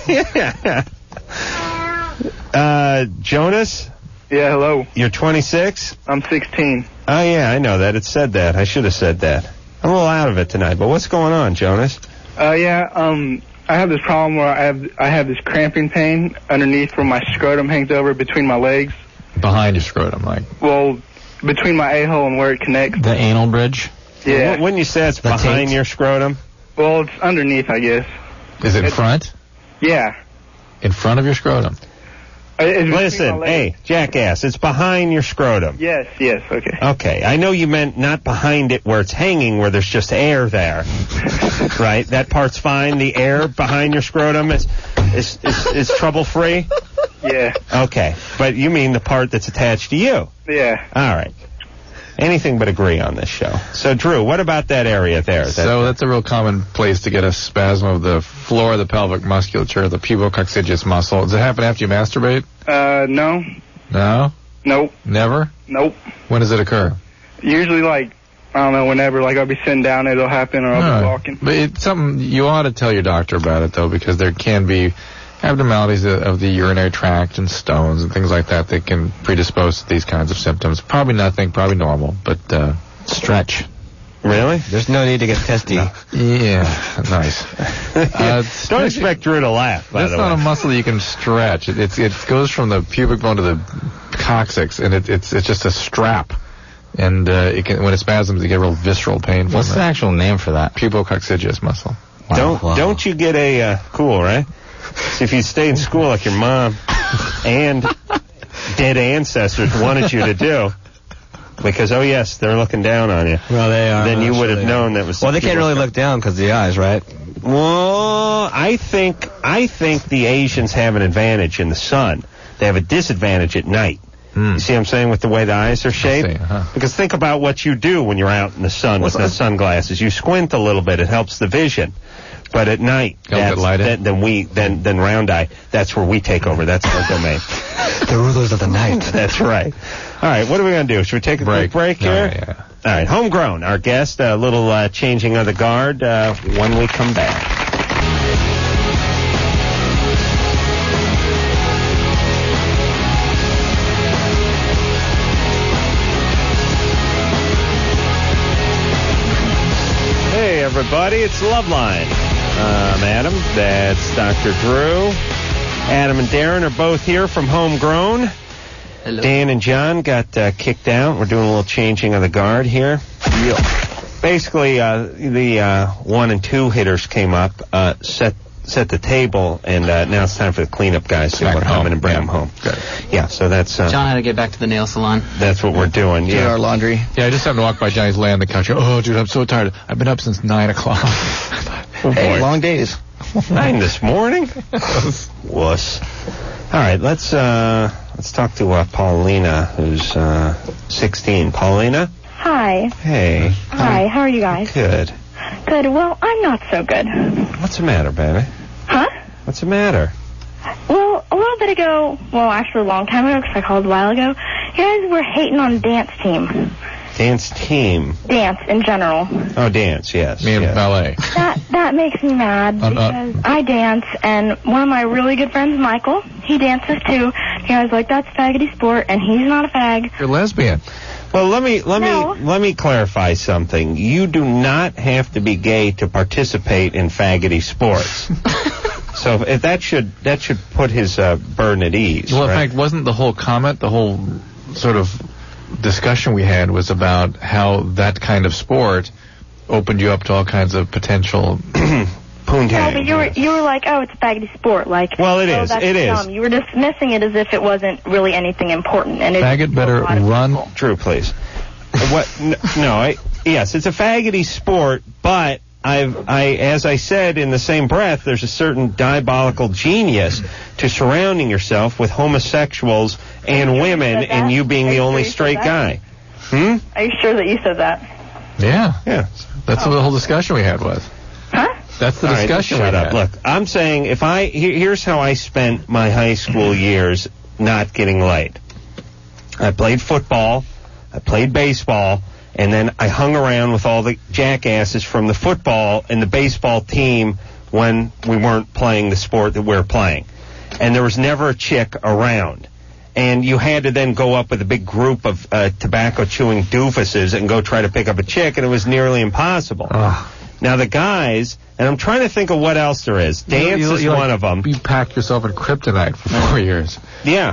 Yeah. Jonas? Yeah, hello. You're 26? I'm 16. Oh, yeah, I know that. It said that. I should have said that. I'm a little out of it tonight, but what's going on, Jonas? I have this problem where I have this cramping pain underneath where my scrotum hangs over between my legs. Behind your scrotum, like? Well, between my a-hole and where it connects. The anal bridge? Yeah. Well, wouldn't you say it's behind your scrotum? Well, it's underneath, I guess. Is it in front? Yeah. In front of your scrotum? Listen, hey, jackass, it's behind your scrotum. Yes, okay. Okay, I know you meant not behind it where it's hanging, where there's just air there. Right? That part's fine. The air behind your scrotum is trouble-free? Yeah. Okay, but you mean the part that's attached to you? Yeah. All right. Anything but agree on this show. So, Drew, what about that area there? So that's a real common place to get a spasm of the floor of the pelvic musculature, the pubococcygeus muscle. Does it happen after you masturbate? No. No? Nope. Never? Nope. When does it occur? Usually, I don't know, whenever, I'll be sitting down, it'll happen, or I'll be walking. But it's something, you ought to tell your doctor about it, though, because there can be abnormalities of the urinary tract and stones and things like that can predispose to these kinds of symptoms. Probably nothing, probably normal, but stretch. Really? There's no need to get testy. No. Yeah, nice. Don't expect Drew to laugh, by the way. That's not a muscle you can stretch. It goes from the pubic bone to the coccyx, and it's just a strap. And when it spasms, you get real visceral pain. What's the actual name for that? Pubococcygeus muscle. Wow. Don't you get a cool, right? So if you stay in school like your mom and dead ancestors wanted you to do, Because, oh, yes, they're looking down on you. Well, they are. Then you would have known that was... Well, they can't really look down because of the eyes, right? Well, I think the Asians have an advantage in the sun. They have a disadvantage at night. You see what I'm saying with the way the eyes are shaped? Because think about what you do when you're out in the sun with no sunglasses. You squint a little bit. It helps the vision. But at night, then round eye, that's where we take over. That's our domain. The rulers of the night. That's right. All right, what are we going to do? Should we take a quick break here? Yeah. All right, Homegrown, our guest, a little changing of the guard when we come back. Hey, everybody, it's Loveline. I'm Adam. That's Dr. Drew. Adam and Darren are both here from Homegrown. Hello. Dan and John got kicked out. We're doing a little changing of the guard here. Basically, the 1 and 2 hitters came up, set the table, and now it's time for the cleanup guys to go home and bring them home. Good. Yeah, so that's... John had to get back to the nail salon. That's what we're doing. Do our laundry. Yeah, I just happened to walk by Johnny's lay on the couch. Oh, dude, I'm so tired. I've been up since 9 o'clock. Hey, long days. 9 this morning? Wuss. All right, let's talk to Paulina, who's 16. Paulina? Hi. Hey. Hi, how are you guys? Good. Good. Well, I'm not so good. What's the matter, baby? Huh? What's the matter? Well, a little bit ago, well, actually a long time ago, because I called a while ago, you guys were hating on dance team. Dance team? Dance in general. Oh, dance, yes. Me and ballet. That makes me mad because I dance, and one of my really good friends, Michael, he dances too. He was like, that's faggoty sport, and he's not a fag. You're lesbian. Well, let me clarify something. You do not have to be gay to participate in faggoty sports. So if that should put his burden at ease. Well, in right? fact, wasn't the whole comment, the whole sort of discussion we had was about how that kind of sport opened you up to all kinds of potential poontang. No, but you were like, oh, it's a faggoty sport. Like, well, it is. That's it dumb. is. You were dismissing it as if it wasn't really anything important. And faggot better run. Drew, please. What? No. Yes, it's a faggoty sport, but as I said in the same breath, there's a certain diabolical genius to surrounding yourself with homosexuals and women, and you being the only straight guy. Are you sure that you said that? Yeah. That's what the whole discussion we had was. Huh? That's the discussion. Shut up. Look, I'm saying here's how I spent my high school years not getting laid. I played football, I played baseball, and then I hung around with all the jackasses from the football and the baseball team when we weren't playing the sport that we're playing. And there was never a chick around. And you had to then go up with a big group of tobacco-chewing doofuses and go try to pick up a chick, and it was nearly impossible. Now, the guys, and I'm trying to think of what else there is. Dance is one of them. You packed yourself in kryptonite for 4 years. Yeah.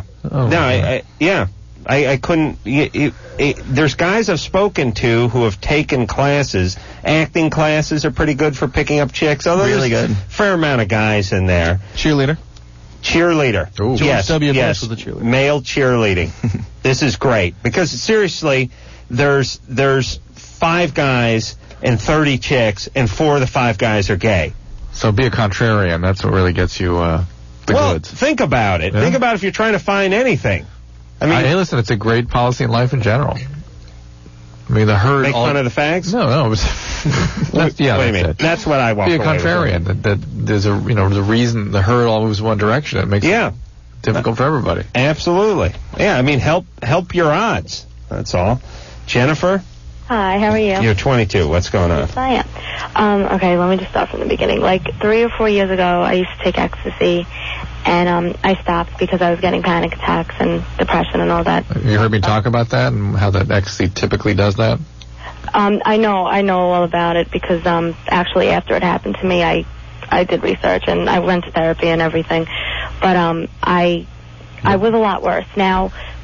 I couldn't. There's guys I've spoken to who have taken classes. Acting classes are pretty good for picking up chicks. Although really there's good. a fair amount of guys in there. Cheerleader. Ooh. Yes. W. Bush Yes. was a cheerleader. Male cheerleading. This is great because seriously, there's 5 guys and 30 chicks, and 4 of the 5 guys are gay. So be a contrarian. That's what really gets you the goods. Think about it. Yeah. Think about if you're trying to find anything. I mean, hey, listen, it's a great policy in life in general. I mean, the herd... Make fun of the fags? No. It was Wait a minute. That's what I want. Be a contrarian. That there's the reason the herd all moves one direction. It makes it difficult for everybody. Absolutely. Yeah, I mean, help your odds. That's all. Jennifer? Hi, how are you? You're 22. What's going on? Yes, I am. Okay, let me just start from the beginning. Like 3 or 4 years ago, I used to take ecstasy, and I stopped because I was getting panic attacks and depression and all that. You heard me talk about that and how that ecstasy typically does that? I know all about it because actually after it happened to me, I did research and I went to therapy and everything, but I was a lot worse. Now,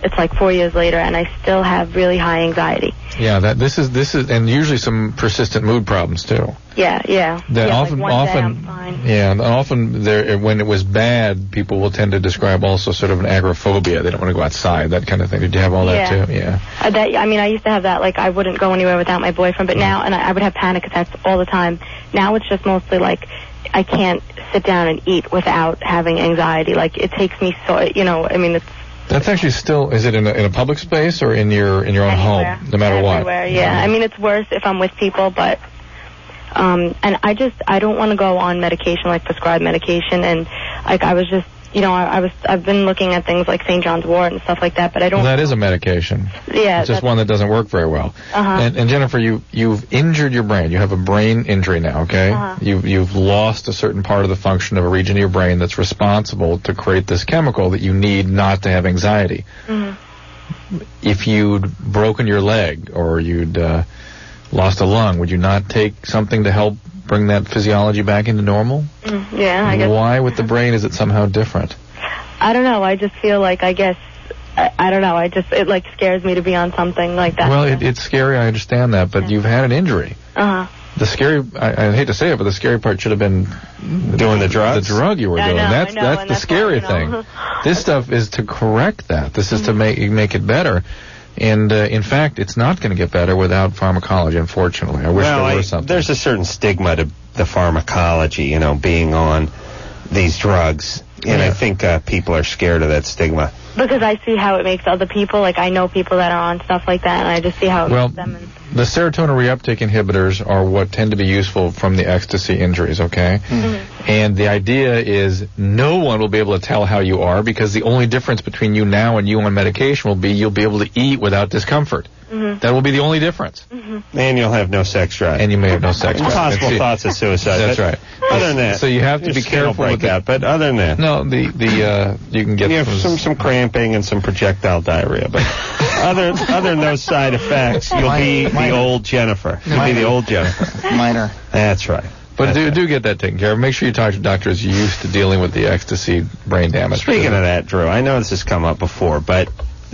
it's like 4 years later, and I still have really high anxiety. Yeah, this is, and usually some persistent mood problems too. Yeah. That yeah, often, like one day I'm fine. Yeah, and often there, when it was bad, people will tend to describe also sort of an agoraphobia. They don't want to go outside, that kind of thing. Did you have all that too? Yeah. I used to have that. Like, I wouldn't go anywhere without my boyfriend, but now, and I would have panic attacks all the time. Now it's just mostly like I can't sit down and eat without having anxiety. Like, it takes me it's. That's actually still, is it in a public space or in your own home, no matter what? Everywhere, yeah. I mean, it's worse if I'm with people, but, and I don't want to go on medication, like prescribed medication, and, like, I was just, I've been looking at things like St. John's wort and stuff like that, but I don't. Well, that is a medication. Yeah. It's just one that doesn't work very well. And Jennifer, you've injured your brain. You have a brain injury now, okay? You've lost a certain part of the function of a region of your brain that's responsible to create this chemical that you need not to have anxiety. If you'd broken your leg or you'd lost a lung, would you not take something to help bring that physiology back into normal? Yeah, I guess. Why with the brain is it somehow different? I don't know. I just feel like, I don't know. It like scares me to be on something like that. Well, it's scary. I understand that, but you've had an injury. The scary, I hate to say it, but the scary part should have been doing the drugs. The drug you were doing. That's the scary thing. This stuff is to correct that. This is to make it better. And, in fact, it's not going to get better without pharmacology, unfortunately. I wish there were something. There's a certain stigma to the pharmacology, being on these drugs. And I think people are scared of that stigma. Because I see how it makes other people, like I know people that are on stuff like that, and I just see how it makes them. The serotonin reuptake inhibitors are what tend to be useful from the ecstasy injuries, okay? And the idea is no one will be able to tell how you are because the only difference between you now and you on medication will be you'll be able to eat without discomfort. That will be the only difference. And you'll have no sex drive. And you may have no sex drive. Possible thoughts of suicide. That's right. Other than that. So you have to be careful with that. But other than that. No, you can get some cramping and some projectile diarrhea. But other than those side effects, you'll be the old Jennifer. You'll be the old Jennifer. Minor. That's right. But do get that taken care of. Make sure you talk to doctors used to dealing with the ecstasy brain damage. Speaking of that, Drew, I know this has come up before, but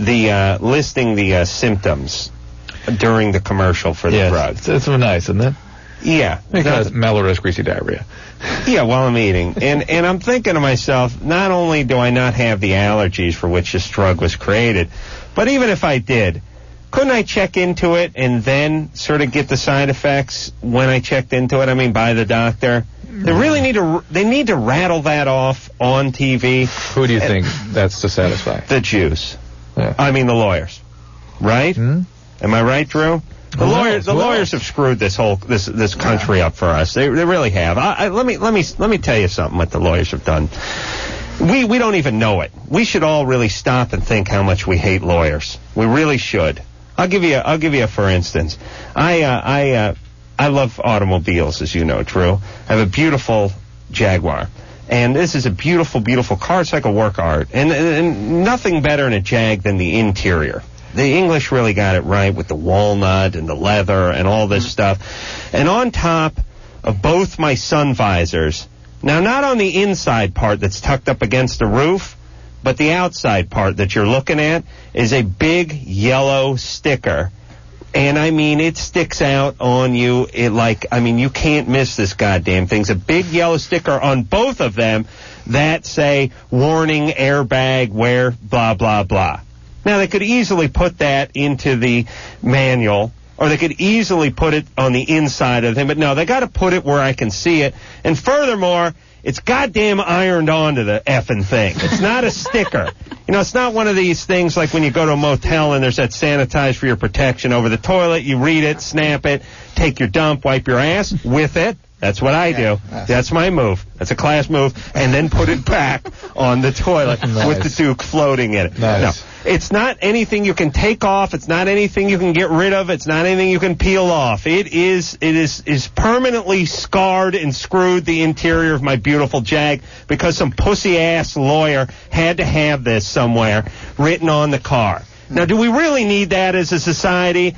the listing the symptoms during the commercial for the drug. It's nice, isn't it? Yeah. Because malarious greasy diarrhea. Yeah, while I'm eating. And I'm thinking to myself, not only do I not have the allergies for which this drug was created, but even if I did, couldn't I check into it and then sort of get the side effects when I checked into it? I mean, by the doctor. They really need to rattle that off on TV. Who do you think that's to satisfy? The Jews. Yeah. I mean, the lawyers. Right? Am I right, Drew? The lawyers have screwed this country up for us. They really have. Let me tell you something. What the lawyers have done. We don't even know it. We should all really stop and think how much we hate lawyers. We really should. I'll give you a for instance. I love automobiles, as you know, Drew. I have a beautiful Jaguar. And this is a beautiful, beautiful car. It's like a work art. And nothing better in a Jag than the interior. The English really got it right with the walnut and the leather and all this stuff. And on top of both my sun visors, now not on the inside part that's tucked up against the roof, but the outside part that you're looking at is a big yellow sticker. And I mean, it sticks out on you. You can't miss this goddamn thing. It's a big yellow sticker on both of them that say, warning, airbag, wear, blah, blah, blah. Now, they could easily put that into the manual, or they could easily put it on the inside of them, but no, they got to put it where I can see it. And furthermore, it's goddamn ironed onto the effing thing. It's not a sticker. It's not one of these things like when you go to a motel and there's that sanitize for your protection over the toilet. You read it, snap it, take your dump, wipe your ass with it. That's what I do. That's my move. That's a class move. And then put it back on the toilet with the Duke floating in it. Nice. No, it's not anything you can take off. It's not anything you can get rid of. It's not anything you can peel off. It is permanently scarred and screwed the interior of my beautiful Jag because some pussy-ass lawyer had to have this somewhere written on the car. Now, do we really need that as a society?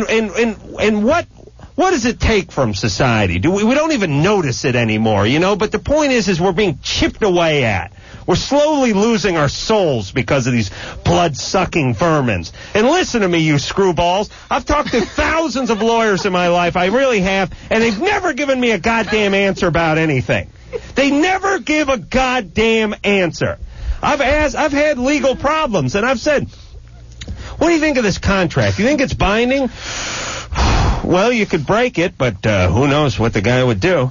And what does it take from society? We don't even notice it anymore, but the point is we're being chipped away at. We're slowly losing our souls because of these blood-sucking vermins. And listen to me, you screwballs. I've talked to thousands of lawyers in my life. I really have. And they've never given me a goddamn answer about anything. They never give a goddamn answer. I've had legal problems, and I've said, what do you think of this contract? You think it's binding? Well, you could break it, but who knows what the guy would do.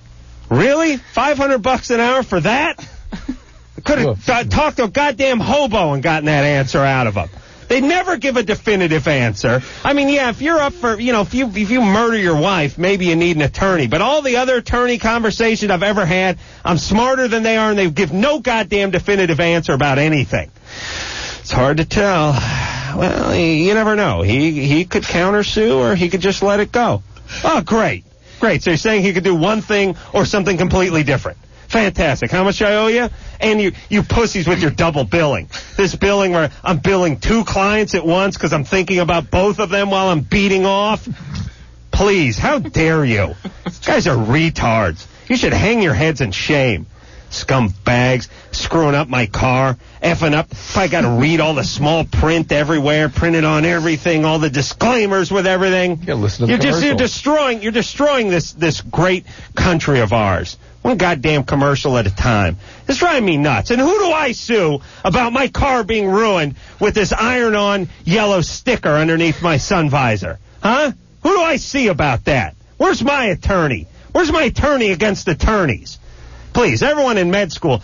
Really? $500 an hour for that? Could have talked to a goddamn hobo and gotten that answer out of him. They never give a definitive answer. I mean, yeah, if you're up for, if you murder your wife, maybe you need an attorney. But all the other attorney conversations I've ever had, I'm smarter than they are, and they give no goddamn definitive answer about anything. It's hard to tell. Well, you never know. He could countersue, or he could just let it go. Oh, great. Great. So you're saying he could do one thing or something completely different. Fantastic. How much I owe you? And you pussies with your double billing. This billing where I'm billing 2 clients at once because I'm thinking about both of them while I'm beating off. Please, how dare you? These guys are retards. You should hang your heads in shame. Scumbags, screwing up my car, effing up. If I got to read all the small print everywhere, printed on everything, all the disclaimers with everything. Yeah, listen to the commercial. You're destroying this great country of ours. One goddamn commercial at a time. It's driving me nuts. And who do I sue about my car being ruined with this iron-on yellow sticker underneath my sun visor? Huh? Who do I see about that? Where's my attorney? Where's my attorney against attorneys? Please, everyone in med school,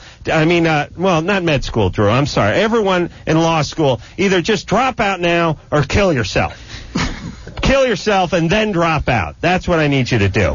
well, not med school, Drew, I'm sorry. Everyone in law school, either just drop out now or kill yourself. Kill yourself and then drop out. That's what I need you to do.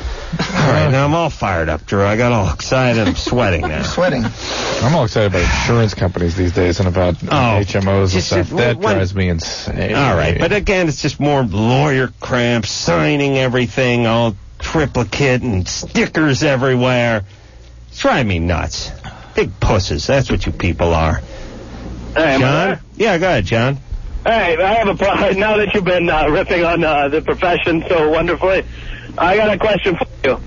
All right, now I'm all fired up, Drew. I got all excited. I'm sweating now. Sweating. I'm all excited about insurance companies these days and about HMOs and stuff. That drives me insane. All right, but again, it's just more lawyer cramps, signing everything, all triplicate and stickers everywhere. It's driving me nuts. Big pusses. That's what you people are. Hey, John? Yeah, go ahead, John. Hey, I have a problem. Now that you've been ripping on the profession so wonderfully, I got a question for you.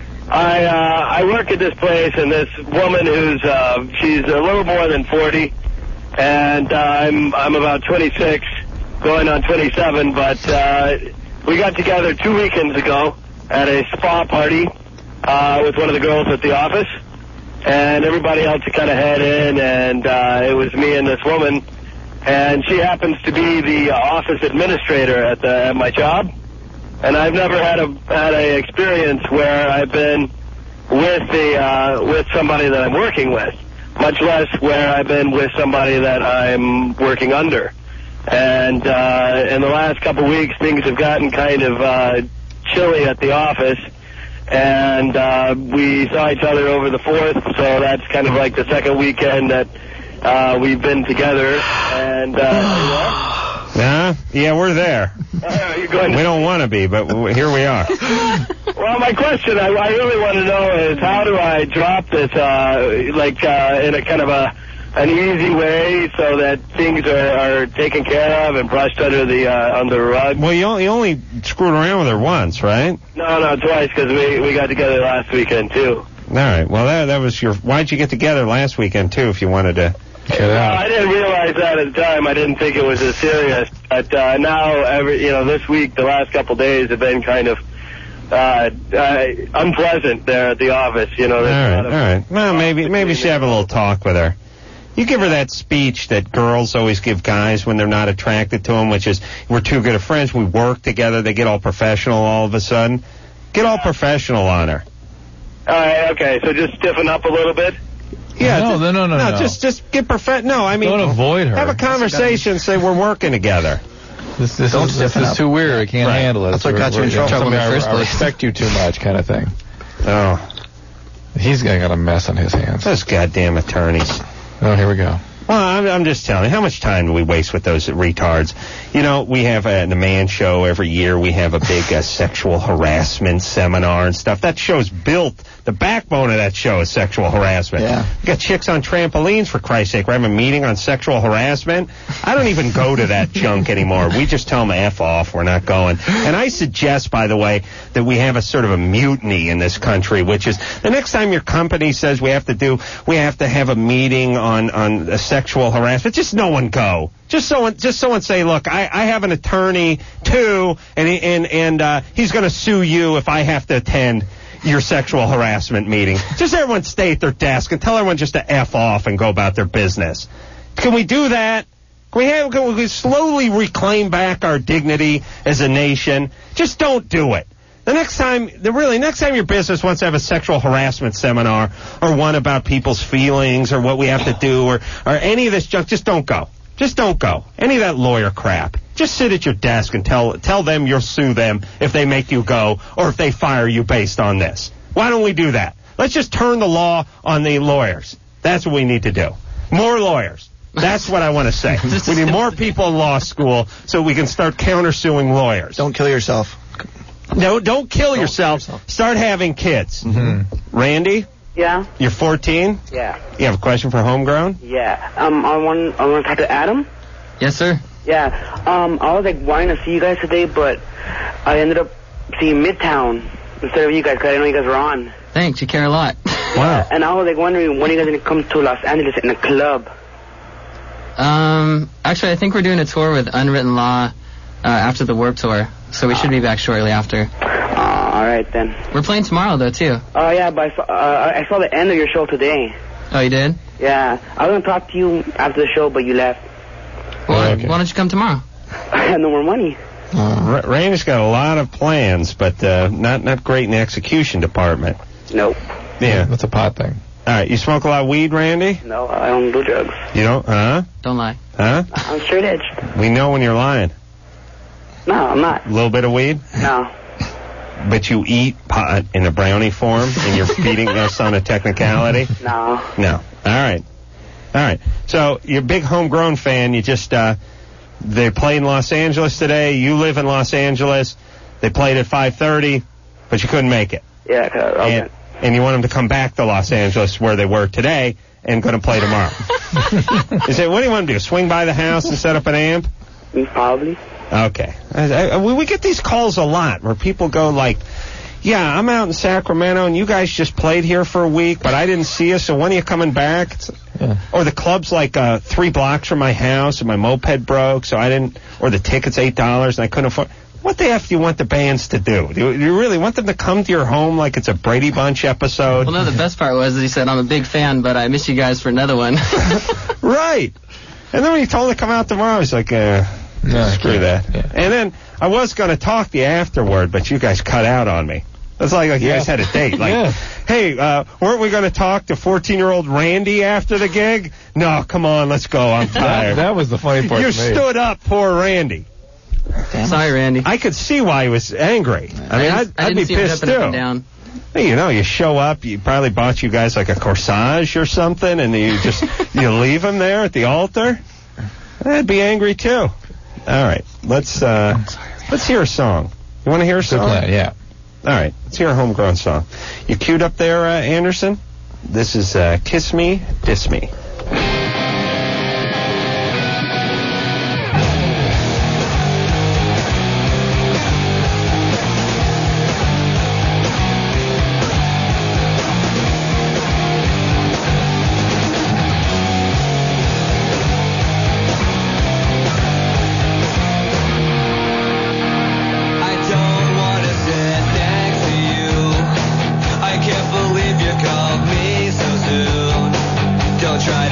I work at this place, and this woman who's she's a little more than 40, and I'm about 26, going on 27. But we got together 2 weekends ago at a spa party with one of the girls at the office, and everybody else kind of had in, and it was me and this woman, and she happens to be the office administrator at my job. And I've never had a experience where I've been with somebody that I'm working with, much less where I've been with somebody that I'm working under. And in the last couple of weeks, things have gotten kind of chilly at the office, and we saw each other over the 4th, so that's kind of like the second weekend that we've been together. And yeah, we're there. We don't want to be, but here we are. Well, my question I really want to know is, how do I drop this, in a kind of an easy way so that things are taken care of and brushed under the rug? Well, you only screwed around with her once, right? No, twice, because we got together last weekend, too. All right. Well, that was why'd you get together last weekend, too, if you wanted to... I didn't realize that at the time. I didn't think it was as serious. But now, this week, the last couple of days have been kind of unpleasant there at the office. All right. Well, maybe you should have a little talk with her. You give her that speech that girls always give guys when they're not attracted to them, which is, we're too good of friends, we work together, they get all professional all of a sudden. Get all professional on her. All right, okay, so just stiffen up a little bit? Yeah, no. Just get No, I mean, don't avoid her. Have a conversation. Say we're working together. This is too weird. I can't handle it. That's what got you in trouble in the first place. I respect you too much, kind of thing. Oh, he's got a mess on his hands. Those goddamn attorneys. Oh, here we go. Well, I'm just telling you, how much time do we waste with those retards? You know, we have the Man Show every year. We have a big sexual harassment seminar and stuff. That show's built, the backbone of that show is sexual harassment. Yeah. We got chicks on trampolines, for Christ's sake. We're having a meeting on sexual harassment. I don't even go to that junk anymore. We just tell them F off. We're not going. And I suggest, by the way, that we have a sort of a mutiny in this country, which is the next time your company says we have to have a meeting on sexual harassment, just no one go. Just someone say, look, I have an attorney too, and he's going to sue you if I have to attend your sexual harassment meeting. Just everyone stay at their desk and tell everyone just to F off and go about their business. Can we do that? Can we slowly reclaim back our dignity as a nation? Just don't do it. The next time your business wants to have a sexual harassment seminar or one about people's feelings or what we have to do or any of this junk, just don't go. Just don't go. Any of that lawyer crap. Just sit at your desk and tell them you'll sue them if they make you go or if they fire you based on this. Why don't we do that? Let's just turn the law on the lawyers. That's what we need to do. More lawyers. That's what I want to say. We need more people in law school so we can start countersuing lawyers. Don't kill yourself. No, don't kill yourself. Start having kids. Mm-hmm. Randy? Yeah? You're 14? Yeah. You have a question for Homegrown? Yeah. I want to talk to Adam. Yes, sir. Yeah. I was wanting to see you guys today, but I ended up seeing Midtown instead of you guys because I didn't know you guys were on. Thanks. You care a lot. Wow. And I was wondering when are you guys going to come to Los Angeles in a club? Actually, I think we're doing a tour with Unwritten Law after the Warped Tour, so we should be back shortly after. All right, then. We're playing tomorrow, though, too. Oh, yeah, but I saw the end of your show today. Oh, you did? Yeah. I was going to talk to you after the show, but you left. Well, why don't you come tomorrow? I have no more money. Randy's got a lot of plans, but not great in the execution department. Nope. Yeah. That's a pot thing. All right, you smoke a lot of weed, Randy? No, I don't do drugs. You don't? Huh? Don't lie. Huh? I'm straight edged. We know when you're lying. No, I'm not. A little bit of weed? No. But you eat pot in a brownie form, and you're beating us on a technicality? No. No. All right. So you're a big Homegrown fan. You just, they played in Los Angeles today. You live in Los Angeles. They played at 5:30, but you couldn't make it. Yeah, okay. And you want them to come back to Los Angeles where they were today and going to play tomorrow. What do you want to do? Swing by the house and set up an amp? Probably. Okay. We get these calls a lot where people go like, yeah, I'm out in Sacramento and you guys just played here for a week, but I didn't see you, so when are you coming back? Or the club's like 3 blocks from my house and my moped broke, so I didn't, or the ticket's $8 and I couldn't afford. What the F do you want the bands to do? Do you really want them to come to your home like it's a Brady Bunch episode? Well, no, the best part was that he said, I'm a big fan, but I miss you guys for another one. Right. And then when he told him to come out tomorrow, he's like, screw that. Yeah. And then I was going to talk to you afterward, but you guys cut out on me. It's like you guys had a date. Like, hey, weren't we going to talk to 14-year-old Randy after the gig? No, come on, let's go. I'm tired. That was the funny part. You stood up, poor Randy. Sorry, Randy. I could see why he was angry. I mean, I'd be pissed too. Down. Hey, you show up, you probably bought you guys like a corsage or something, and you just you leave him there at the altar. I'd be angry too. All right, let's hear a song. You want to hear a song? Good plan, yeah. All right, let's hear a Homegrown song. You queued up there, Anderson? This is Kiss Me, Diss Me. Don't try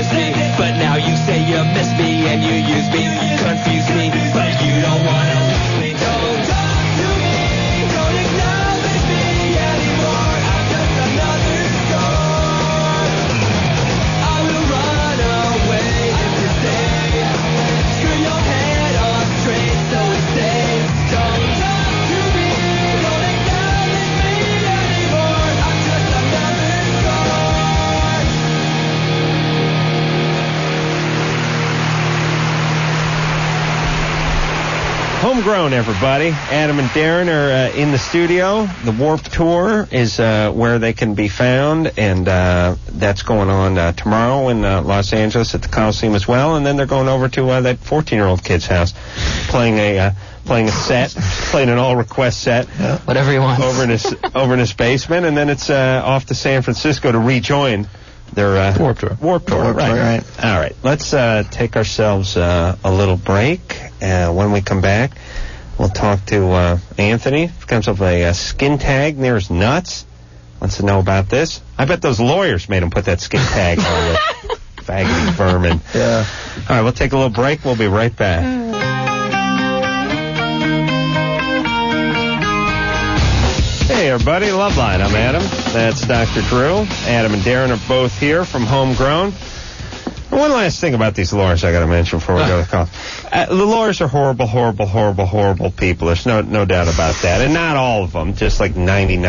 lose me. But now you say you miss me and you use me, confuse me, but you don't wanna lose me. Don't talk to me, don't acknowledge me anymore. I'm just another score. I will run away if you stay. Screw your head on straight so it stays. Don't talk to me, don't acknowledge me anymore. I'm just another score. Homegrown, everybody. Adam and Darren are in the studio. The Warped Tour is where they can be found, and that's going on tomorrow in Los Angeles at the Coliseum as well. And then they're going over to that 14-year-old kid's house, playing a set, playing an all-request set, whatever he wants, over in his basement, and then it's off to San Francisco to rejoin their Warped Tour. Warped Tour, right. All right, let's take ourselves a little break. When we come back, we'll talk to Anthony. He comes up with a skin tag near his nuts. Wants to know about this. I bet those lawyers made him put that skin tag on it. Faggoty vermin. Yeah. All right, we'll take a little break. We'll be right back. Hey, everybody. Loveline. I'm Adam. That's Dr. Drew. Adam and Darren are both here from Homegrown. One last thing about these lawyers I got to mention before we go to the call. The lawyers are horrible people. There's no doubt about that. And not all of them, just like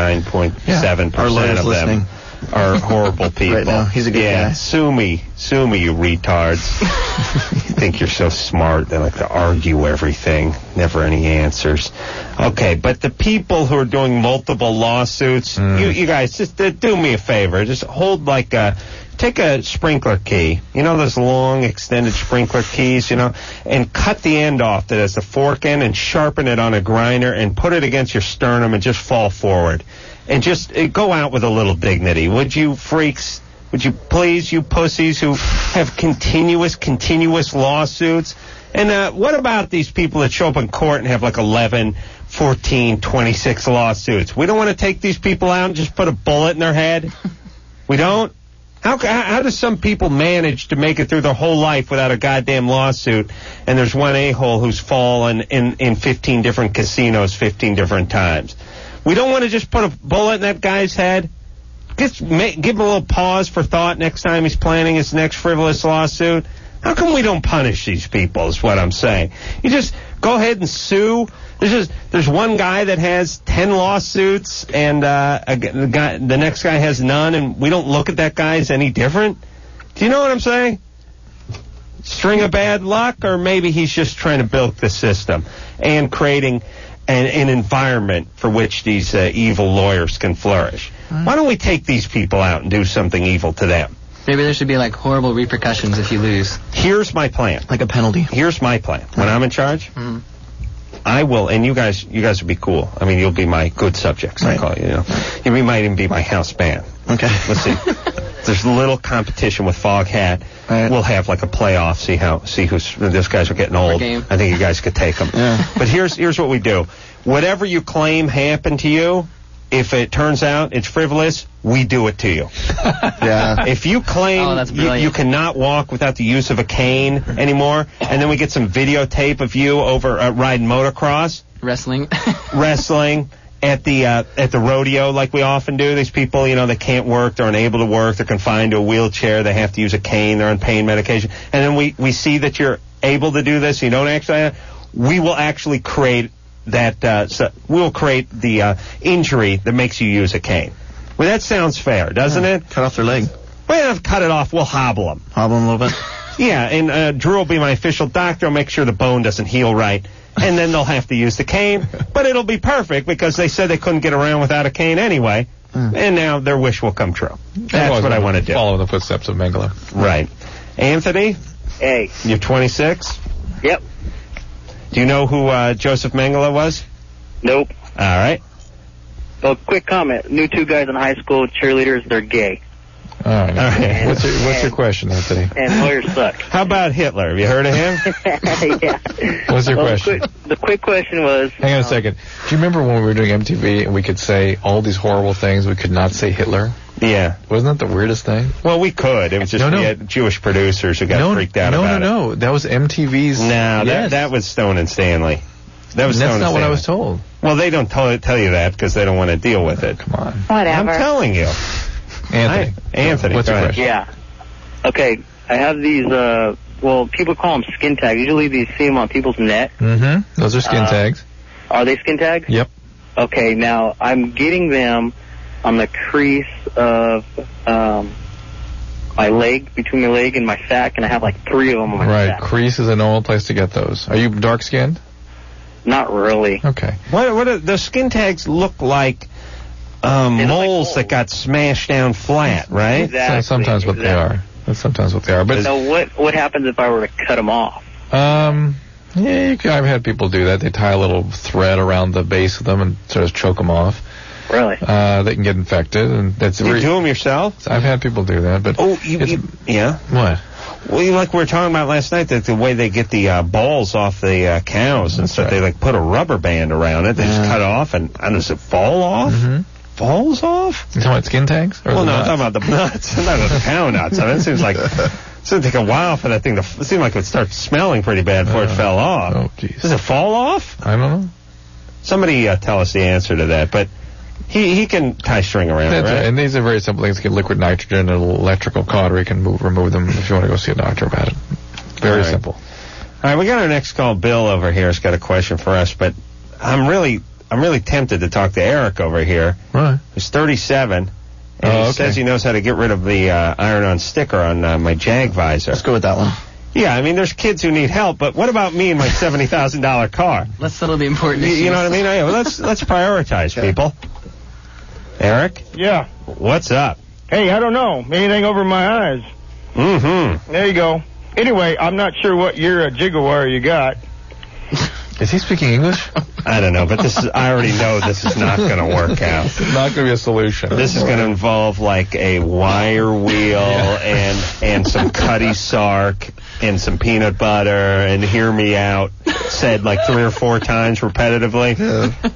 99.7% of them are horrible people. Right now, he's a good guy. Sue me, you retards. You think you're so smart. They like to argue everything. Never any answers. Okay, but the people who are doing multiple lawsuits, you guys, just do me a favor. Just hold take a sprinkler key, those long extended sprinkler keys, and cut the end off that has the fork end and sharpen it on a grinder and put it against your sternum and just fall forward. And just go out with a little dignity. Would you freaks? Would you please, you pussies who have continuous lawsuits? And what about these people that show up in court and have like 11, 14, 26 lawsuits? We don't want to take these people out and just put a bullet in their head? We don't? How does some people manage to make it through their whole life without a goddamn lawsuit, and there's one a-hole who's fallen in 15 different casinos 15 different times? We don't want to just put a bullet in that guy's head? Give him a little pause for thought next time he's planning his next frivolous lawsuit. How come we don't punish these people is what I'm saying. You just go ahead and sue. There's one guy that has 10 lawsuits, and the next guy has none, and we don't look at that guy as any different. Do you know what I'm saying? String of bad luck, or maybe he's just trying to bilk the system and creating an environment for which these evil lawyers can flourish. Why don't we take these people out and do something evil to them? Maybe there should be like horrible repercussions if you lose. Here's my plan. Like a penalty. Here's my plan. When I'm in charge, I will, and you guys will be cool. I mean, you'll be my good subjects, I call you, You might even be my house band. Okay. Let's see. There's a little competition with Foghat. Right. We'll have like a playoff, see who's, those guys are getting old. I think you guys could take them. Yeah. But here's what we do. Whatever you claim happened to you, if it turns out it's frivolous, we do it to you. Yeah. If you claim you cannot walk without the use of a cane anymore, and then we get some videotape of you over riding motocross, wrestling at the rodeo like we often do. These people, they can't work, they're unable to work, they're confined to a wheelchair, they have to use a cane, they're on pain medication, and then we see that you're able to do this, you don't actually. We will actually create that we'll create the injury that makes you use a cane. Well, that sounds fair, doesn't it? Cut off their leg. We don't have to cut it off. We'll hobble them. Hobble them a little bit? Yeah, and Drew will be my official doctor. I'll make sure the bone doesn't heal right. And then they'll have to use the cane. But it'll be perfect because they said they couldn't get around without a cane anyway. And now their wish will come true. That's what I want to do. Follow the footsteps of Mengele. Right. Anthony? Hey. You're 26? Yep. Do you know who Joseph Mengele was? Nope. All right. Well, quick comment. Knew two guys in high school, cheerleaders, they're gay. All right. What's your question, Anthony? And lawyers suck. How about Hitler? Have you heard of him? Yeah. What's your question? The quick question was... Hang on a second. Do you remember when we were doing MTV and we could say all these horrible things, we could not say Hitler? Yeah. Wasn't that the weirdest thing? Well, we could. It was just we had Jewish producers who got freaked out about it. No. That was MTV's... No, that was Stone and Stanley. That's not what I was told. Well, they don't tell you that because they don't want to deal with it. Come on. Whatever. I'm telling you. Anthony. What's your question? Yeah. Okay, I have these, people call them skin tags. Usually you see them on people's neck. Mm-hmm. Those are skin tags. Are they skin tags? Yep. Okay, now I'm getting them on the crease of my leg, between my leg and my sack, and I have like 3 of them on my sack. Right, crease is a normal place to get those. Are you dark-skinned? Not really. Okay. What the skin tags look like moles that got smashed down flat, right? Exactly. That's sometimes what they are. That's sometimes what they are. But so what happens if I were to cut them off? I've had people do that. They tie a little thread around the base of them and sort of choke them off. Really? They can get infected, and that's. You do them yourself? I've had people do that, but yeah. What? Well, like we were talking about last night, that the way they get the balls off the cows and stuff, they like put a rubber band around it. They just cut it off, and does it fall off? Mm-hmm. Falls off? You talking about skin tags? Well, no, I'm talking about the nuts. I'm not the cow nuts. I mean, it seems like it's going to take a while for that thing to... It seemed like it would start smelling pretty bad before it fell off. Oh, jeez. Does it fall off? I don't know. Somebody tell us the answer to that, but... He can tie string around it, right? And these are very simple things. Get liquid nitrogen and a little electrical cautery. You can remove them if you want to go see a doctor about it. Very simple. All right, we got our next call. Bill over here has got a question for us, but I'm really tempted to talk to Eric over here. Right. Who's 37, and he says he knows how to get rid of the iron-on sticker on my Jag visor. Let's go with that one. Yeah, I mean, there's kids who need help, but what about me and my $70,000 car? Let's settle the important issues. You know what I mean? Let's prioritize, people. Eric? Yeah. What's up? Hey, I don't know. Anything over my eyes? Mm-hmm. There you go. Anyway, I'm not sure what year jiggle wire you got. Is he speaking English? I don't know, but I already know this is not going to work out. It's not going to be a solution. This is going to involve like a wire wheel and some Cutty Sark and some peanut butter and hear me out said like 3 or 4 times repetitively. Yeah.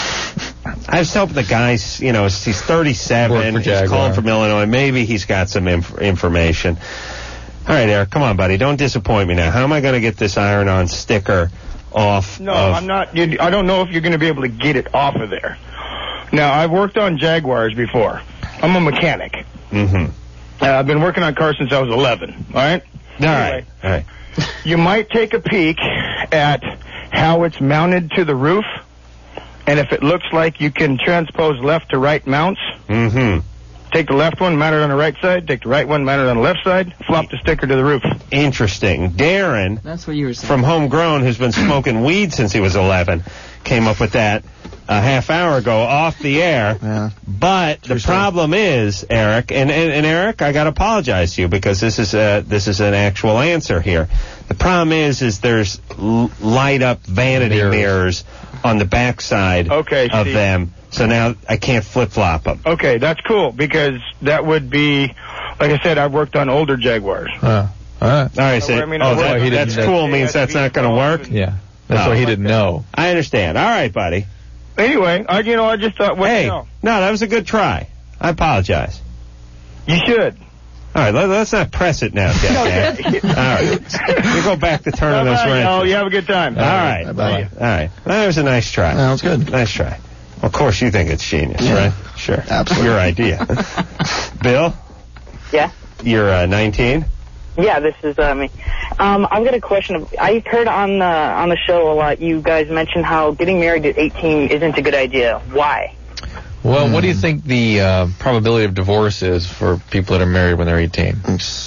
I just hope the guy's, he's 37, he's calling from Illinois. Maybe he's got some information. All right, Eric, come on, buddy. Don't disappoint me now. How am I going to get this iron-on sticker off? No, I'm not. I don't know if you're going to be able to get it off of there. Now, I've worked on Jaguars before. I'm a mechanic. Mm-hmm. I've been working on cars since I was 11, all right? All right. You might take a peek at how it's mounted to the roof. And if it looks like you can transpose left to right mounts, take the left one, mount it on the right side, take the right one, mount it on the left side, flop the sticker to the roof. Interesting. Darren, that's what you were saying, from Homegrown, who's been smoking weed since he was 11, came up with that a half hour ago off the air. Yeah. But the problem is, Eric, and Eric, I got to apologize to you because this is an actual answer here. The problem is there's light up vanity mirrors on the backside of them. So now I can't flip-flop them. Okay, that's cool because that would be, like I said, I've worked on older Jaguars. All right, so that's cool means that's not going to work? Yeah, that's what he didn't know. I understand. All right, buddy. Anyway, I just thought, no, that was a good try. I apologize. You should. All right, let's not press it now, Jack. All right. We go back to turning those wrenches. Oh, you have a good time. All right. Bye-bye. All right. That was a nice try. That was good. Nice try. Well, of course, you think it's genius, right? Sure. Absolutely. Your idea. Bill? Yeah? You're 19? Yeah, this is me. I've got a question. I heard on the show a lot you guys mention how getting married at 18 isn't a good idea. Why? Well, what do you think the probability of divorce is for people that are married when they're 18?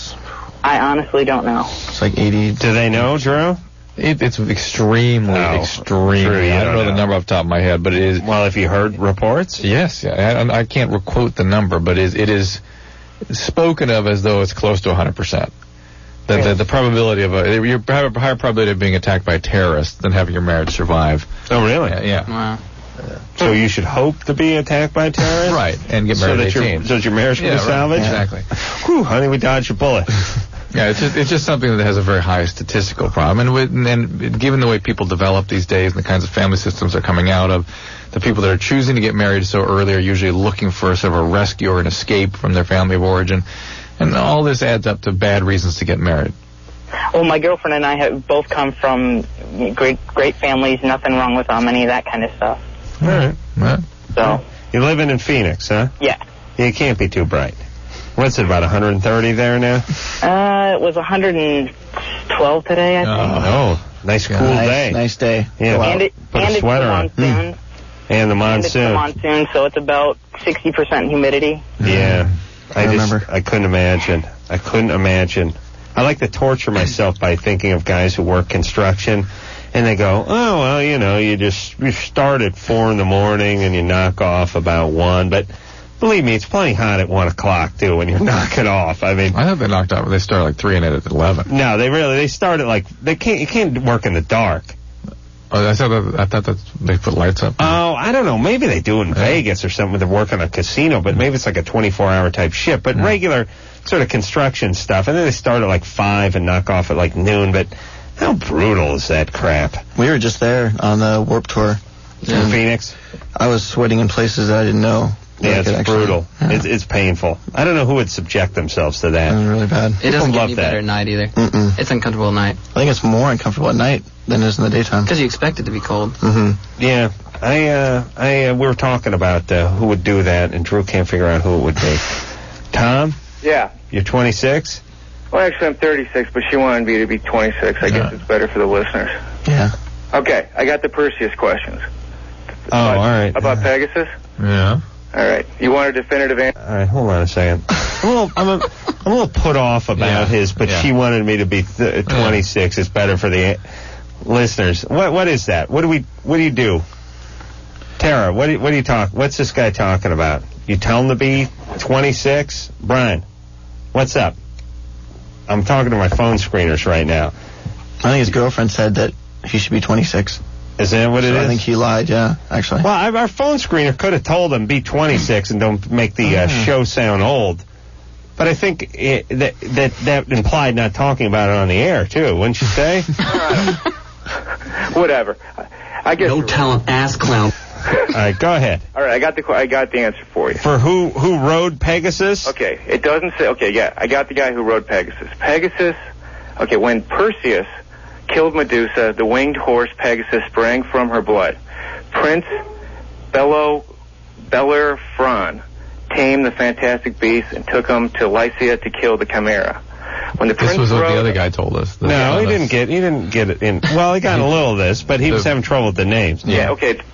I honestly don't know. It's like 80. Do they know, Drew? It's extremely. True, I don't know the number off the top of my head, but it is. Well, if you heard reports? Yes. I can't quote the number, but it is spoken of as though it's close to 100%. The probability of you have a higher probability of being attacked by a terrorist than having your marriage survive. Oh, really? Yeah. Wow. So you should hope to be attacked by terrorists? Right, and get married at 18. So that your marriage can be salvaged? Exactly. Whew, honey, we dodged a bullet. Yeah, it's just something that has a very high statistical problem. And given the way people develop these days and the kinds of family systems they're coming out of, the people that are choosing to get married so early are usually looking for sort of a rescue or an escape from their family of origin. And all this adds up to bad reasons to get married. Well, my girlfriend and I have both come from great families, nothing wrong with them, any of that kind of stuff. All right. Well, so you're living in Phoenix, huh? Yeah. You can't be too bright. What's it, about 130 there now? It was 112 today, I think. Oh, nice cool day. Nice day. Yeah, and put a it's sweater the on. monsoon. And the And it's the monsoon. monsoon, so it's about 60% humidity. Yeah. I remember. I couldn't imagine. I like to torture myself by thinking of guys who work construction, and they go, oh, well, you start at 4 in the morning and you knock off about 1, but believe me, it's plenty hot at 1 o'clock, too, when you're knocking off. I mean, I thought they knocked off. They started like 3 and at 11. no, they start at you can't work in the dark. Oh, I thought that they put lights up. Oh, I don't know. Maybe they do in Vegas or something. They're working a casino, but maybe it's like a 24-hour type shift. But regular sort of construction stuff. And then they start at like 5 and knock off at like noon. But how brutal is that crap? We were just there on the Warp Tour. In Phoenix? I was sweating in places that I didn't know. Yeah, it's brutal. Yeah. It's painful. I don't know who would subject themselves to that. It was really bad. It doesn't get any better at night either. Mm-mm. It's uncomfortable at night. I think it's more uncomfortable at night than it is in the daytime. Because you expect it to be cold. Mm-hmm. Yeah. We were talking about who would do that, and Drew can't figure out who it would be. Tom? Yeah. You're 26? Well, actually, I'm 36, but she wanted me to be 26. I guess it's better for the listeners. Yeah. Okay, I got the Perseus questions. Oh, all right. About Pegasus? Yeah. All right. You want a definitive answer? All right, hold on a second. I'm a little put off about his, but she wanted me to be 26. It's better for the listeners. What is that? What do you do? Tara, what do you talk? What's this guy talking about? You tell him to be 26? Brian, what's up? I'm talking to my phone screeners right now. I think his girlfriend said that he should be 26. Is that what it is? I think he lied, yeah, actually. Well, our phone screener could have told him be 26 and don't make the show sound old. But I think that implied not talking about it on the air, too, wouldn't you say? Whatever. I guess. No talent, ass clown. All right, go ahead. All right, I got the answer for you. For who rode Pegasus? Okay, it doesn't say. Okay, yeah, I got the guy who rode Pegasus. Pegasus. Okay, when Perseus killed Medusa, the winged horse Pegasus sprang from her blood. Prince Bellerophon tamed the fantastic beast and took him to Lycia to kill the Chimera. When the This prince was what rode, the other guy told us. No, he didn't get it in. Well, he got a little of this, but he was having trouble with the names. Yeah, okay, it's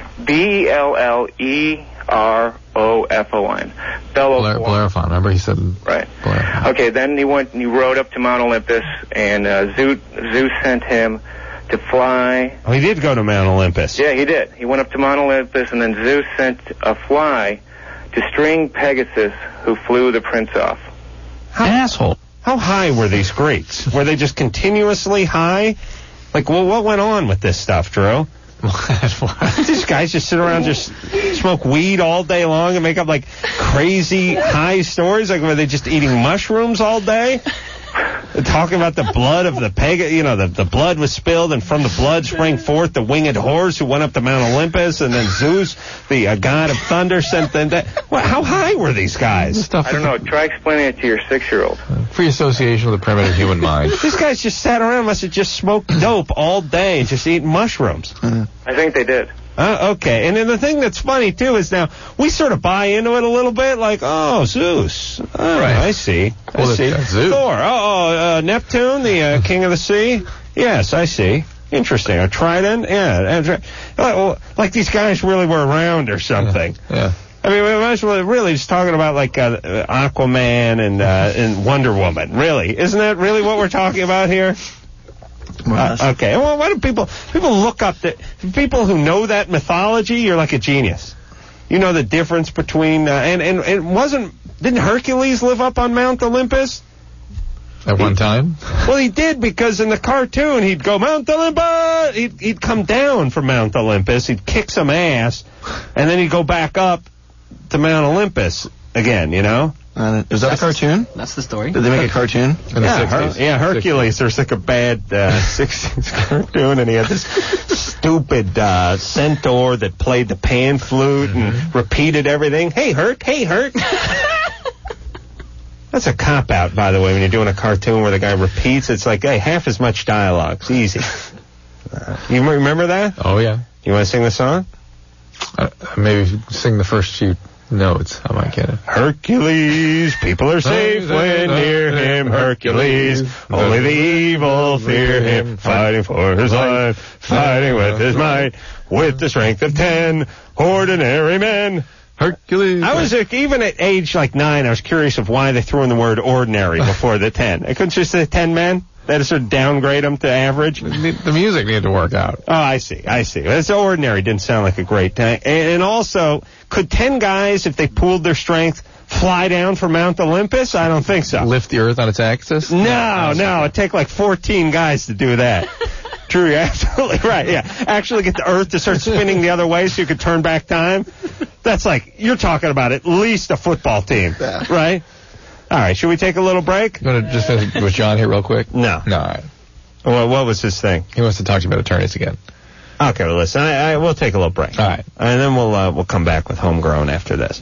Bellerophon. Bellerophon, remember he said. Right. Okay, then he rode up to Mount Olympus, and Zeus sent him to fly. Oh, he did go to Mount Olympus. Yeah, he did. He went up to Mount Olympus, and then Zeus sent a fly to string Pegasus, who flew the prince off. Asshole. How high were these Greeks? Were they just continuously high? Like, well, what went on with this stuff, Drew? These guys just sit around, just smoke weed all day long and make up like crazy high stories. Like, were they just eating mushrooms all day? Talking about the blood of the the blood was spilled, and from the blood sprang forth the winged horse who went up to Mount Olympus, and then Zeus, the god of thunder, sent them down. Well, how high were these guys? I don't know. Try explaining it to your 6-year-old. Free association with the primitive human mind. These guys just sat around, must have just smoked dope all day and just eaten mushrooms. I think they did. Okay, and then the thing that's funny, too, is now we sort of buy into it a little bit, like, oh, Zeus. Oh, right. I see. Well, I see. Zeus. Thor. Neptune, the king of the sea. Yes, I see. Interesting. A trident? Yeah. Like these guys really were around or something. Yeah. I mean, we might as well really just talking about, like, Aquaman and Wonder Woman. Really. Isn't that really what we're talking about here? Okay. Well, why do people look up people who know that mythology? You're like a genius. You know the difference between didn't Hercules live up on Mount Olympus? At one time? Well, he did, because in the cartoon, he'd go, Mount Olympus! He'd come down from Mount Olympus, he'd kick some ass, and then he'd go back up to Mount Olympus again, you know? Is that a cartoon? That's the story. Did they make a cartoon? In the 60s. Yeah, Hercules. There's like a bad 60s cartoon, and he had this stupid centaur that played the pan flute and repeated everything. Hey, Herc! Hey, Herc! That's a cop-out, by the way, when you're doing a cartoon where the guy repeats. It's like, hey, half as much dialogue. It's easy. You remember that? Oh, yeah. You want to sing the song? Maybe sing the first few notes. I might get it. Hercules, people are safe when near him. Hercules, only the evil fear him. Fighting for his life, fighting with his might, with the strength of 10 ordinary men. Hercules. I was even at age like 9, I was curious of why they threw in the word ordinary before the 10. I couldn't just say 10 men. That is sort of downgrade them to average. The music needed to work out. Oh, I see. It's ordinary. Didn't sound like a great time. And also, could 10 guys, if they pooled their strength, fly down from Mount Olympus? I don't think so. Lift the Earth on its axis? No. It'd take like 14 guys to do that. Drew, you're absolutely right. Yeah, actually get the Earth to start spinning the other way so you could turn back time. That's like, you're talking about at least a football team, right? All right, should we take a little break? You want to just finish with John here real quick? No. No, all right. Well, what was his thing? He wants to talk to you about attorneys again. Okay, well, listen, we'll take a little break. All right. And then we'll come back with Homegrown after this.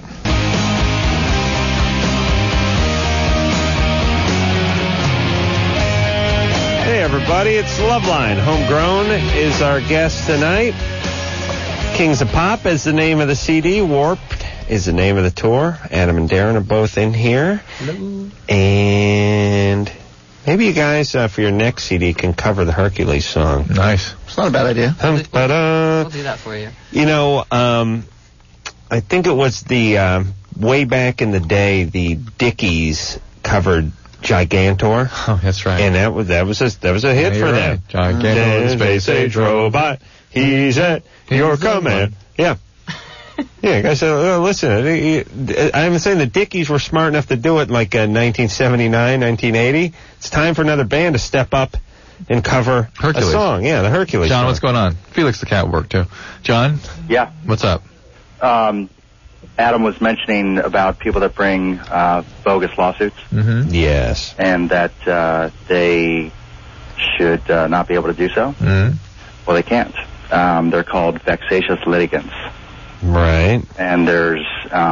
Hey, everybody, it's Loveline. Homegrown is our guest tonight. Kings of Pop is the name of the CD. Warped is the name of the tour. Adam and Darren are both in here. Hello. And maybe you guys, for your next CD, can cover the Hercules song. Nice. It's not a bad idea. We'll do that for you. You know, I think it was the way back in the day, the Dickies covered Gigantor. Oh, that's right. And that was a hit for them. Right. Gigantor, the space age robot. He's at your command. Yeah. Yeah, guys, listen, I'm saying the Dickies were smart enough to do it in like 1979, 1980. It's time for another band to step up and cover Hercules. a song. Yeah, the Hercules John, song. what's going on? Felix the cat worked too. John? Yeah. What's up? Adam was mentioning about people that bring bogus lawsuits. Mm-hmm. Yes. And that they should not be able to do so. Mm-hmm. Well, they can't. They're called vexatious litigants. Right. And there's,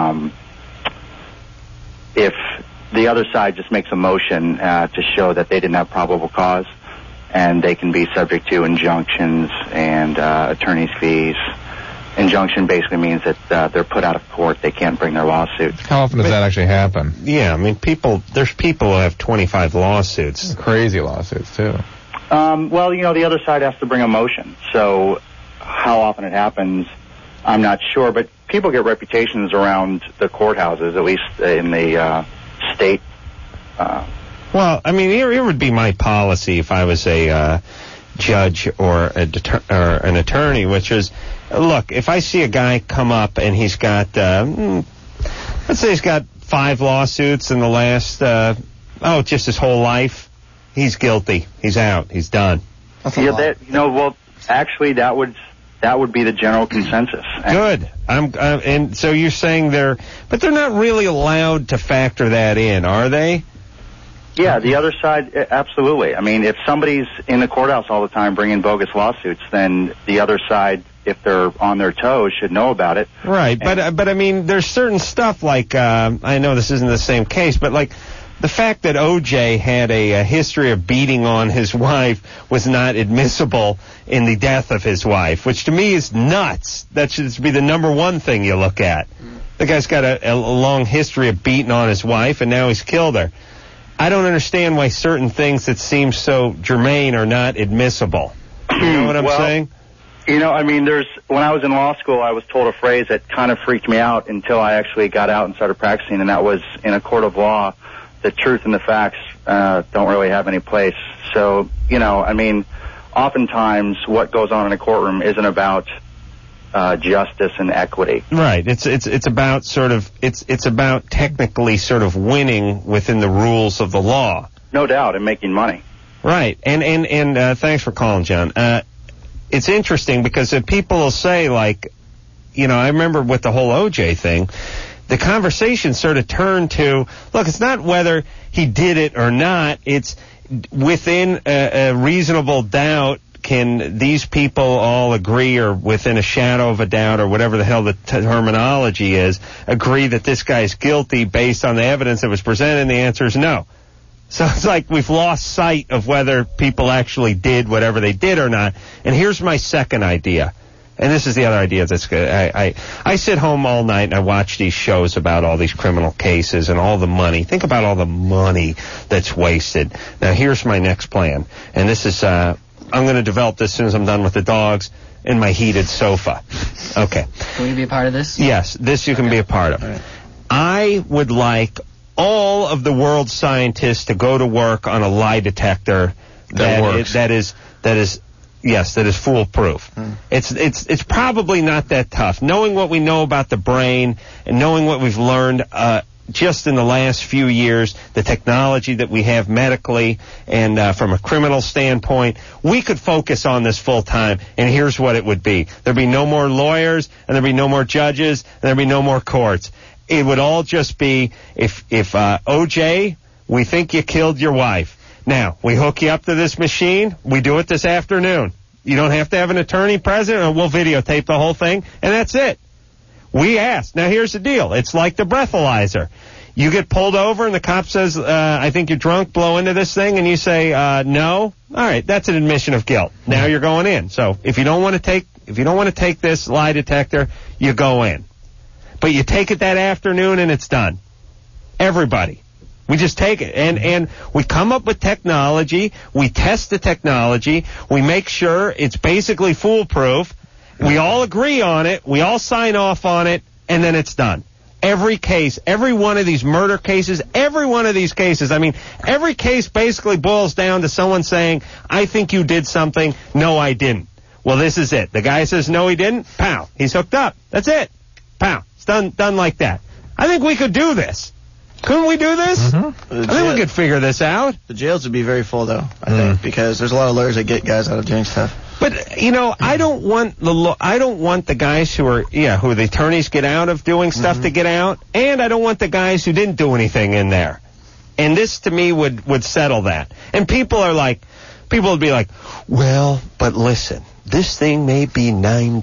if the other side just makes a motion to show that they didn't have probable cause, and they can be subject to injunctions and attorney's fees. Injunction basically means that they're put out of court. They can't bring their lawsuits. How often does that actually happen? Yeah, I mean, there's people who have 25 lawsuits. Crazy lawsuits, too. Well, you know, the other side has to bring a motion. So how often it happens, I'm not sure. But people get reputations around the courthouses, at least in the state. Well, I mean, here would be my policy if I was a judge or an attorney, which is, look, if I see a guy come up and he's got, let's say he's got 5 lawsuits in the last, just his whole life, he's guilty. He's out. He's done. Well, actually, that would be the general consensus. Good. And so you're saying but they're not really allowed to factor that in, are they? Yeah, the other side, absolutely. I mean, if somebody's in the courthouse all the time bringing bogus lawsuits, then the other side, if they're on their toes, should know about it. Right, but I mean, there's certain stuff like, I know this isn't the same case, but like the fact that O.J. had a history of beating on his wife was not admissible in the death of his wife, which to me is nuts. That should be the number one thing you look at. The guy's got a long history of beating on his wife, and now he's killed her. I don't understand why certain things that seem so germane are not admissible. You know what I'm saying? You know, I mean, when I was in law school, I was told a phrase that kind of freaked me out until I actually got out and started practicing, and that was, in a court of law, the truth and the facts don't really have any place. So, you know, I mean, oftentimes what goes on in a courtroom isn't about justice and equity. Right. It's about sort of it's about technically sort of winning within the rules of the law. no doubt, in making money. Right, and thanks for calling, John. It's interesting because people will say, like, you know, I remember with the whole O.J. thing, the conversation sort of turned to, look, it's not whether he did it or not, it's within a reasonable doubt, can these people all agree, or within a shadow of a doubt, or whatever the hell the terminology is, agree that this guy's guilty based on the evidence that was presented, and the answer is no. So it's like we've lost sight of whether people actually did whatever they did or not. And here's my second idea. And this is the other idea that's good. I sit home all night and I watch these shows about all these criminal cases and all the money. Think about all the money that's wasted. Now, here's my next plan. And this is, I'm going to develop this as soon as I'm done with the dogs in my heated sofa. Okay. Can we be a part of this? Yes, this you can be a part of. Right. I would like all of the world's scientists to go to work on a lie detector that is foolproof. It's probably not that tough. Knowing what we know about the brain and knowing what we've learned just in the last few years, the technology that we have medically and from a criminal standpoint, we could focus on this full time, and here's what it would be. There'd be no more lawyers, and there'd be no more judges, and there'd be no more courts. It would all just be, if O.J., we think you killed your wife. Now, we hook you up to this machine. We do it this afternoon. You don't have to have an attorney present, or we'll videotape the whole thing, and that's it. We asked. Now, here's the deal. It's like the breathalyzer. You get pulled over, and the cop says, I think you're drunk, blow into this thing, and you say, no. All right, that's an admission of guilt. Now you're going in. So if you don't want to take this lie detector, you go in. But you take it that afternoon and it's done. Everybody. We just take it. And we come up with technology. We test the technology. We make sure it's basically foolproof. We all agree on it. We all sign off on it. And then it's done. Every case, every one of these murder cases, every one of these cases, I mean, every case basically boils down to someone saying, I think you did something. No, I didn't. Well, this is it. The guy says, no, he didn't. Pow. He's hooked up. That's it. Pow. It's done like that. I think we could do this. Couldn't we do this? Mm-hmm. I think we could figure this out. The jails would be very full, though, I think, because there's a lot of lawyers that get guys out of doing stuff. But, you know, I don't want the guys who the attorneys get out of doing stuff to get out, and I don't want the guys who didn't do anything in there. And this, to me, would settle that. And people would be like, well, but listen, this thing may be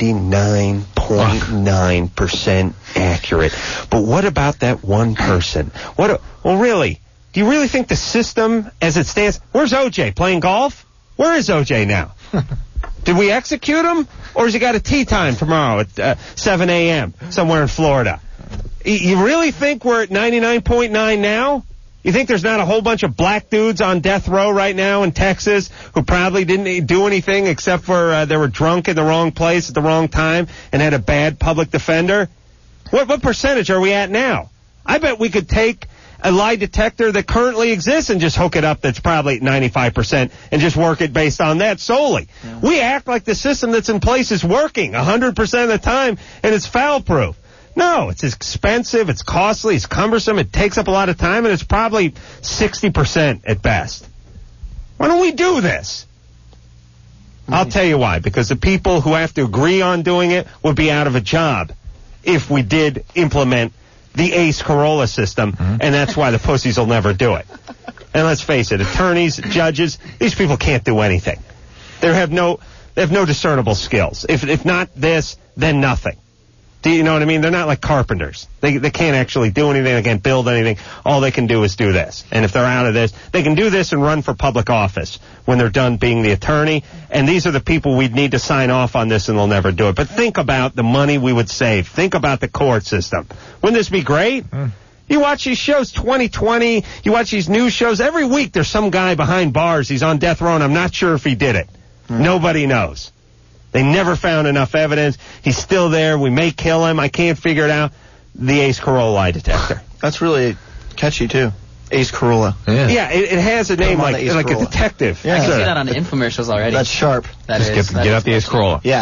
99.9% accurate, but what about that one person? Well, really, do you really think the system as it stands, where's O.J., playing golf? Where is O.J. now? Did we execute him, or has he got a tea time tomorrow at 7 a.m. somewhere in Florida? You really think we're at 99.9 now? You think there's not a whole bunch of black dudes on death row right now in Texas who probably didn't do anything except for they were drunk in the wrong place at the wrong time and had a bad public defender? What percentage are we at now? I bet we could take a lie detector that currently exists and just hook it up that's probably at 95% and just work it based on that solely. Yeah. We act like the system that's in place is working 100% of the time and it's foul-proof. No, it's expensive, it's costly, it's cumbersome, it takes up a lot of time, and it's probably 60% at best. Why don't we do this? I'll tell you why. Because the people who have to agree on doing it would be out of a job if we did implement the Ace Corolla system, and that's why the pussies will never do it. And let's face it, attorneys, judges, these people can't do anything. They have no discernible skills. If not this, then nothing. Do you know what I mean? They're not like carpenters. They can't actually do anything. They can't build anything. All they can do is do this. And if they're out of this, they can do this and run for public office when they're done being the attorney. And these are the people we'd need to sign off on this, and they'll never do it. But think about the money we would save. Think about the court system. Wouldn't this be great? You watch these shows, 2020, you watch these news shows. Every week there's some guy behind bars. He's on death row, and I'm not sure if he did it. Nobody knows. They never found enough evidence. He's still there. We may kill him. I can't figure it out. The Ace Corolla lie detector. That's really catchy, too. Ace Corolla. Yeah, it has a name like a detective. Yeah. I can see that on the infomercials already. That's sharp. Get out the Ace Corolla. Yeah.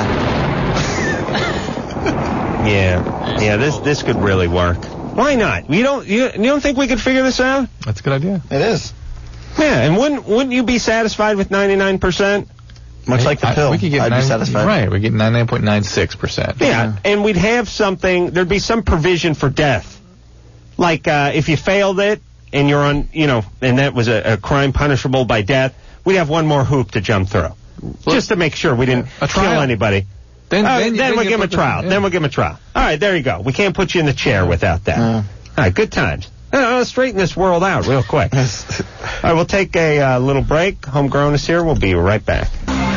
Yeah, this could really work. Why not? You don't think we could figure this out? That's a good idea. It is. Yeah, and wouldn't you be satisfied with 99%? Much like the pill, we could get I'd be satisfied. Right, we get 99.96%. Yeah, and we'd have something, there'd be some provision for death. Like, if you failed it, and you're on, and that was a crime punishable by death, we'd have one more hoop to jump through. Just to make sure we didn't kill anybody. Then we'll give him a trial. Then we'll give him a trial. All right, there you go. We can't put you in the chair without that. All right, good times. Let's straighten this world out real quick. All right, we'll take a little break. Homegrown is here. We'll be right back.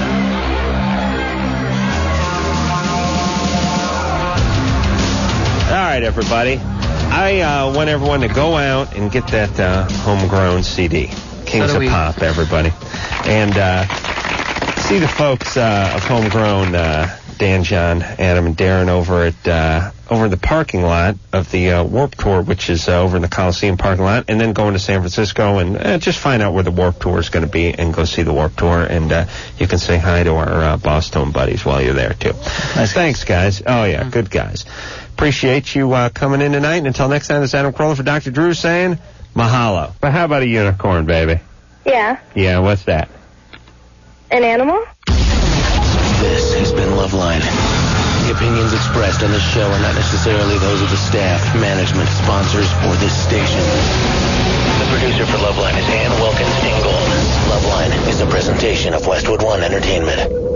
All right, everybody. I want everyone to go out and get that Homegrown CD. Kings of Pop, everybody. And see the folks of Homegrown, Dan, John, Adam, and Darren over in the parking lot of the Warped Tour, which is over in the Coliseum parking lot, and then going to San Francisco and just find out where the Warped Tour is going to be and go see the Warped Tour. And you can say hi to our Boss Tone buddies while you're there, too. Nice. Thanks, guys. Oh, yeah, good guys. Appreciate you coming in tonight. And until next time, this is Adam Carolla for Dr. Drew saying mahalo. But how about a unicorn, baby? Yeah. Yeah, what's that? An animal? This has been Loveline. The opinions expressed on this show are not necessarily those of the staff, management, sponsors, or this station. The producer for Loveline is Ann Wilkins Ingold. Loveline is a presentation of Westwood One Entertainment.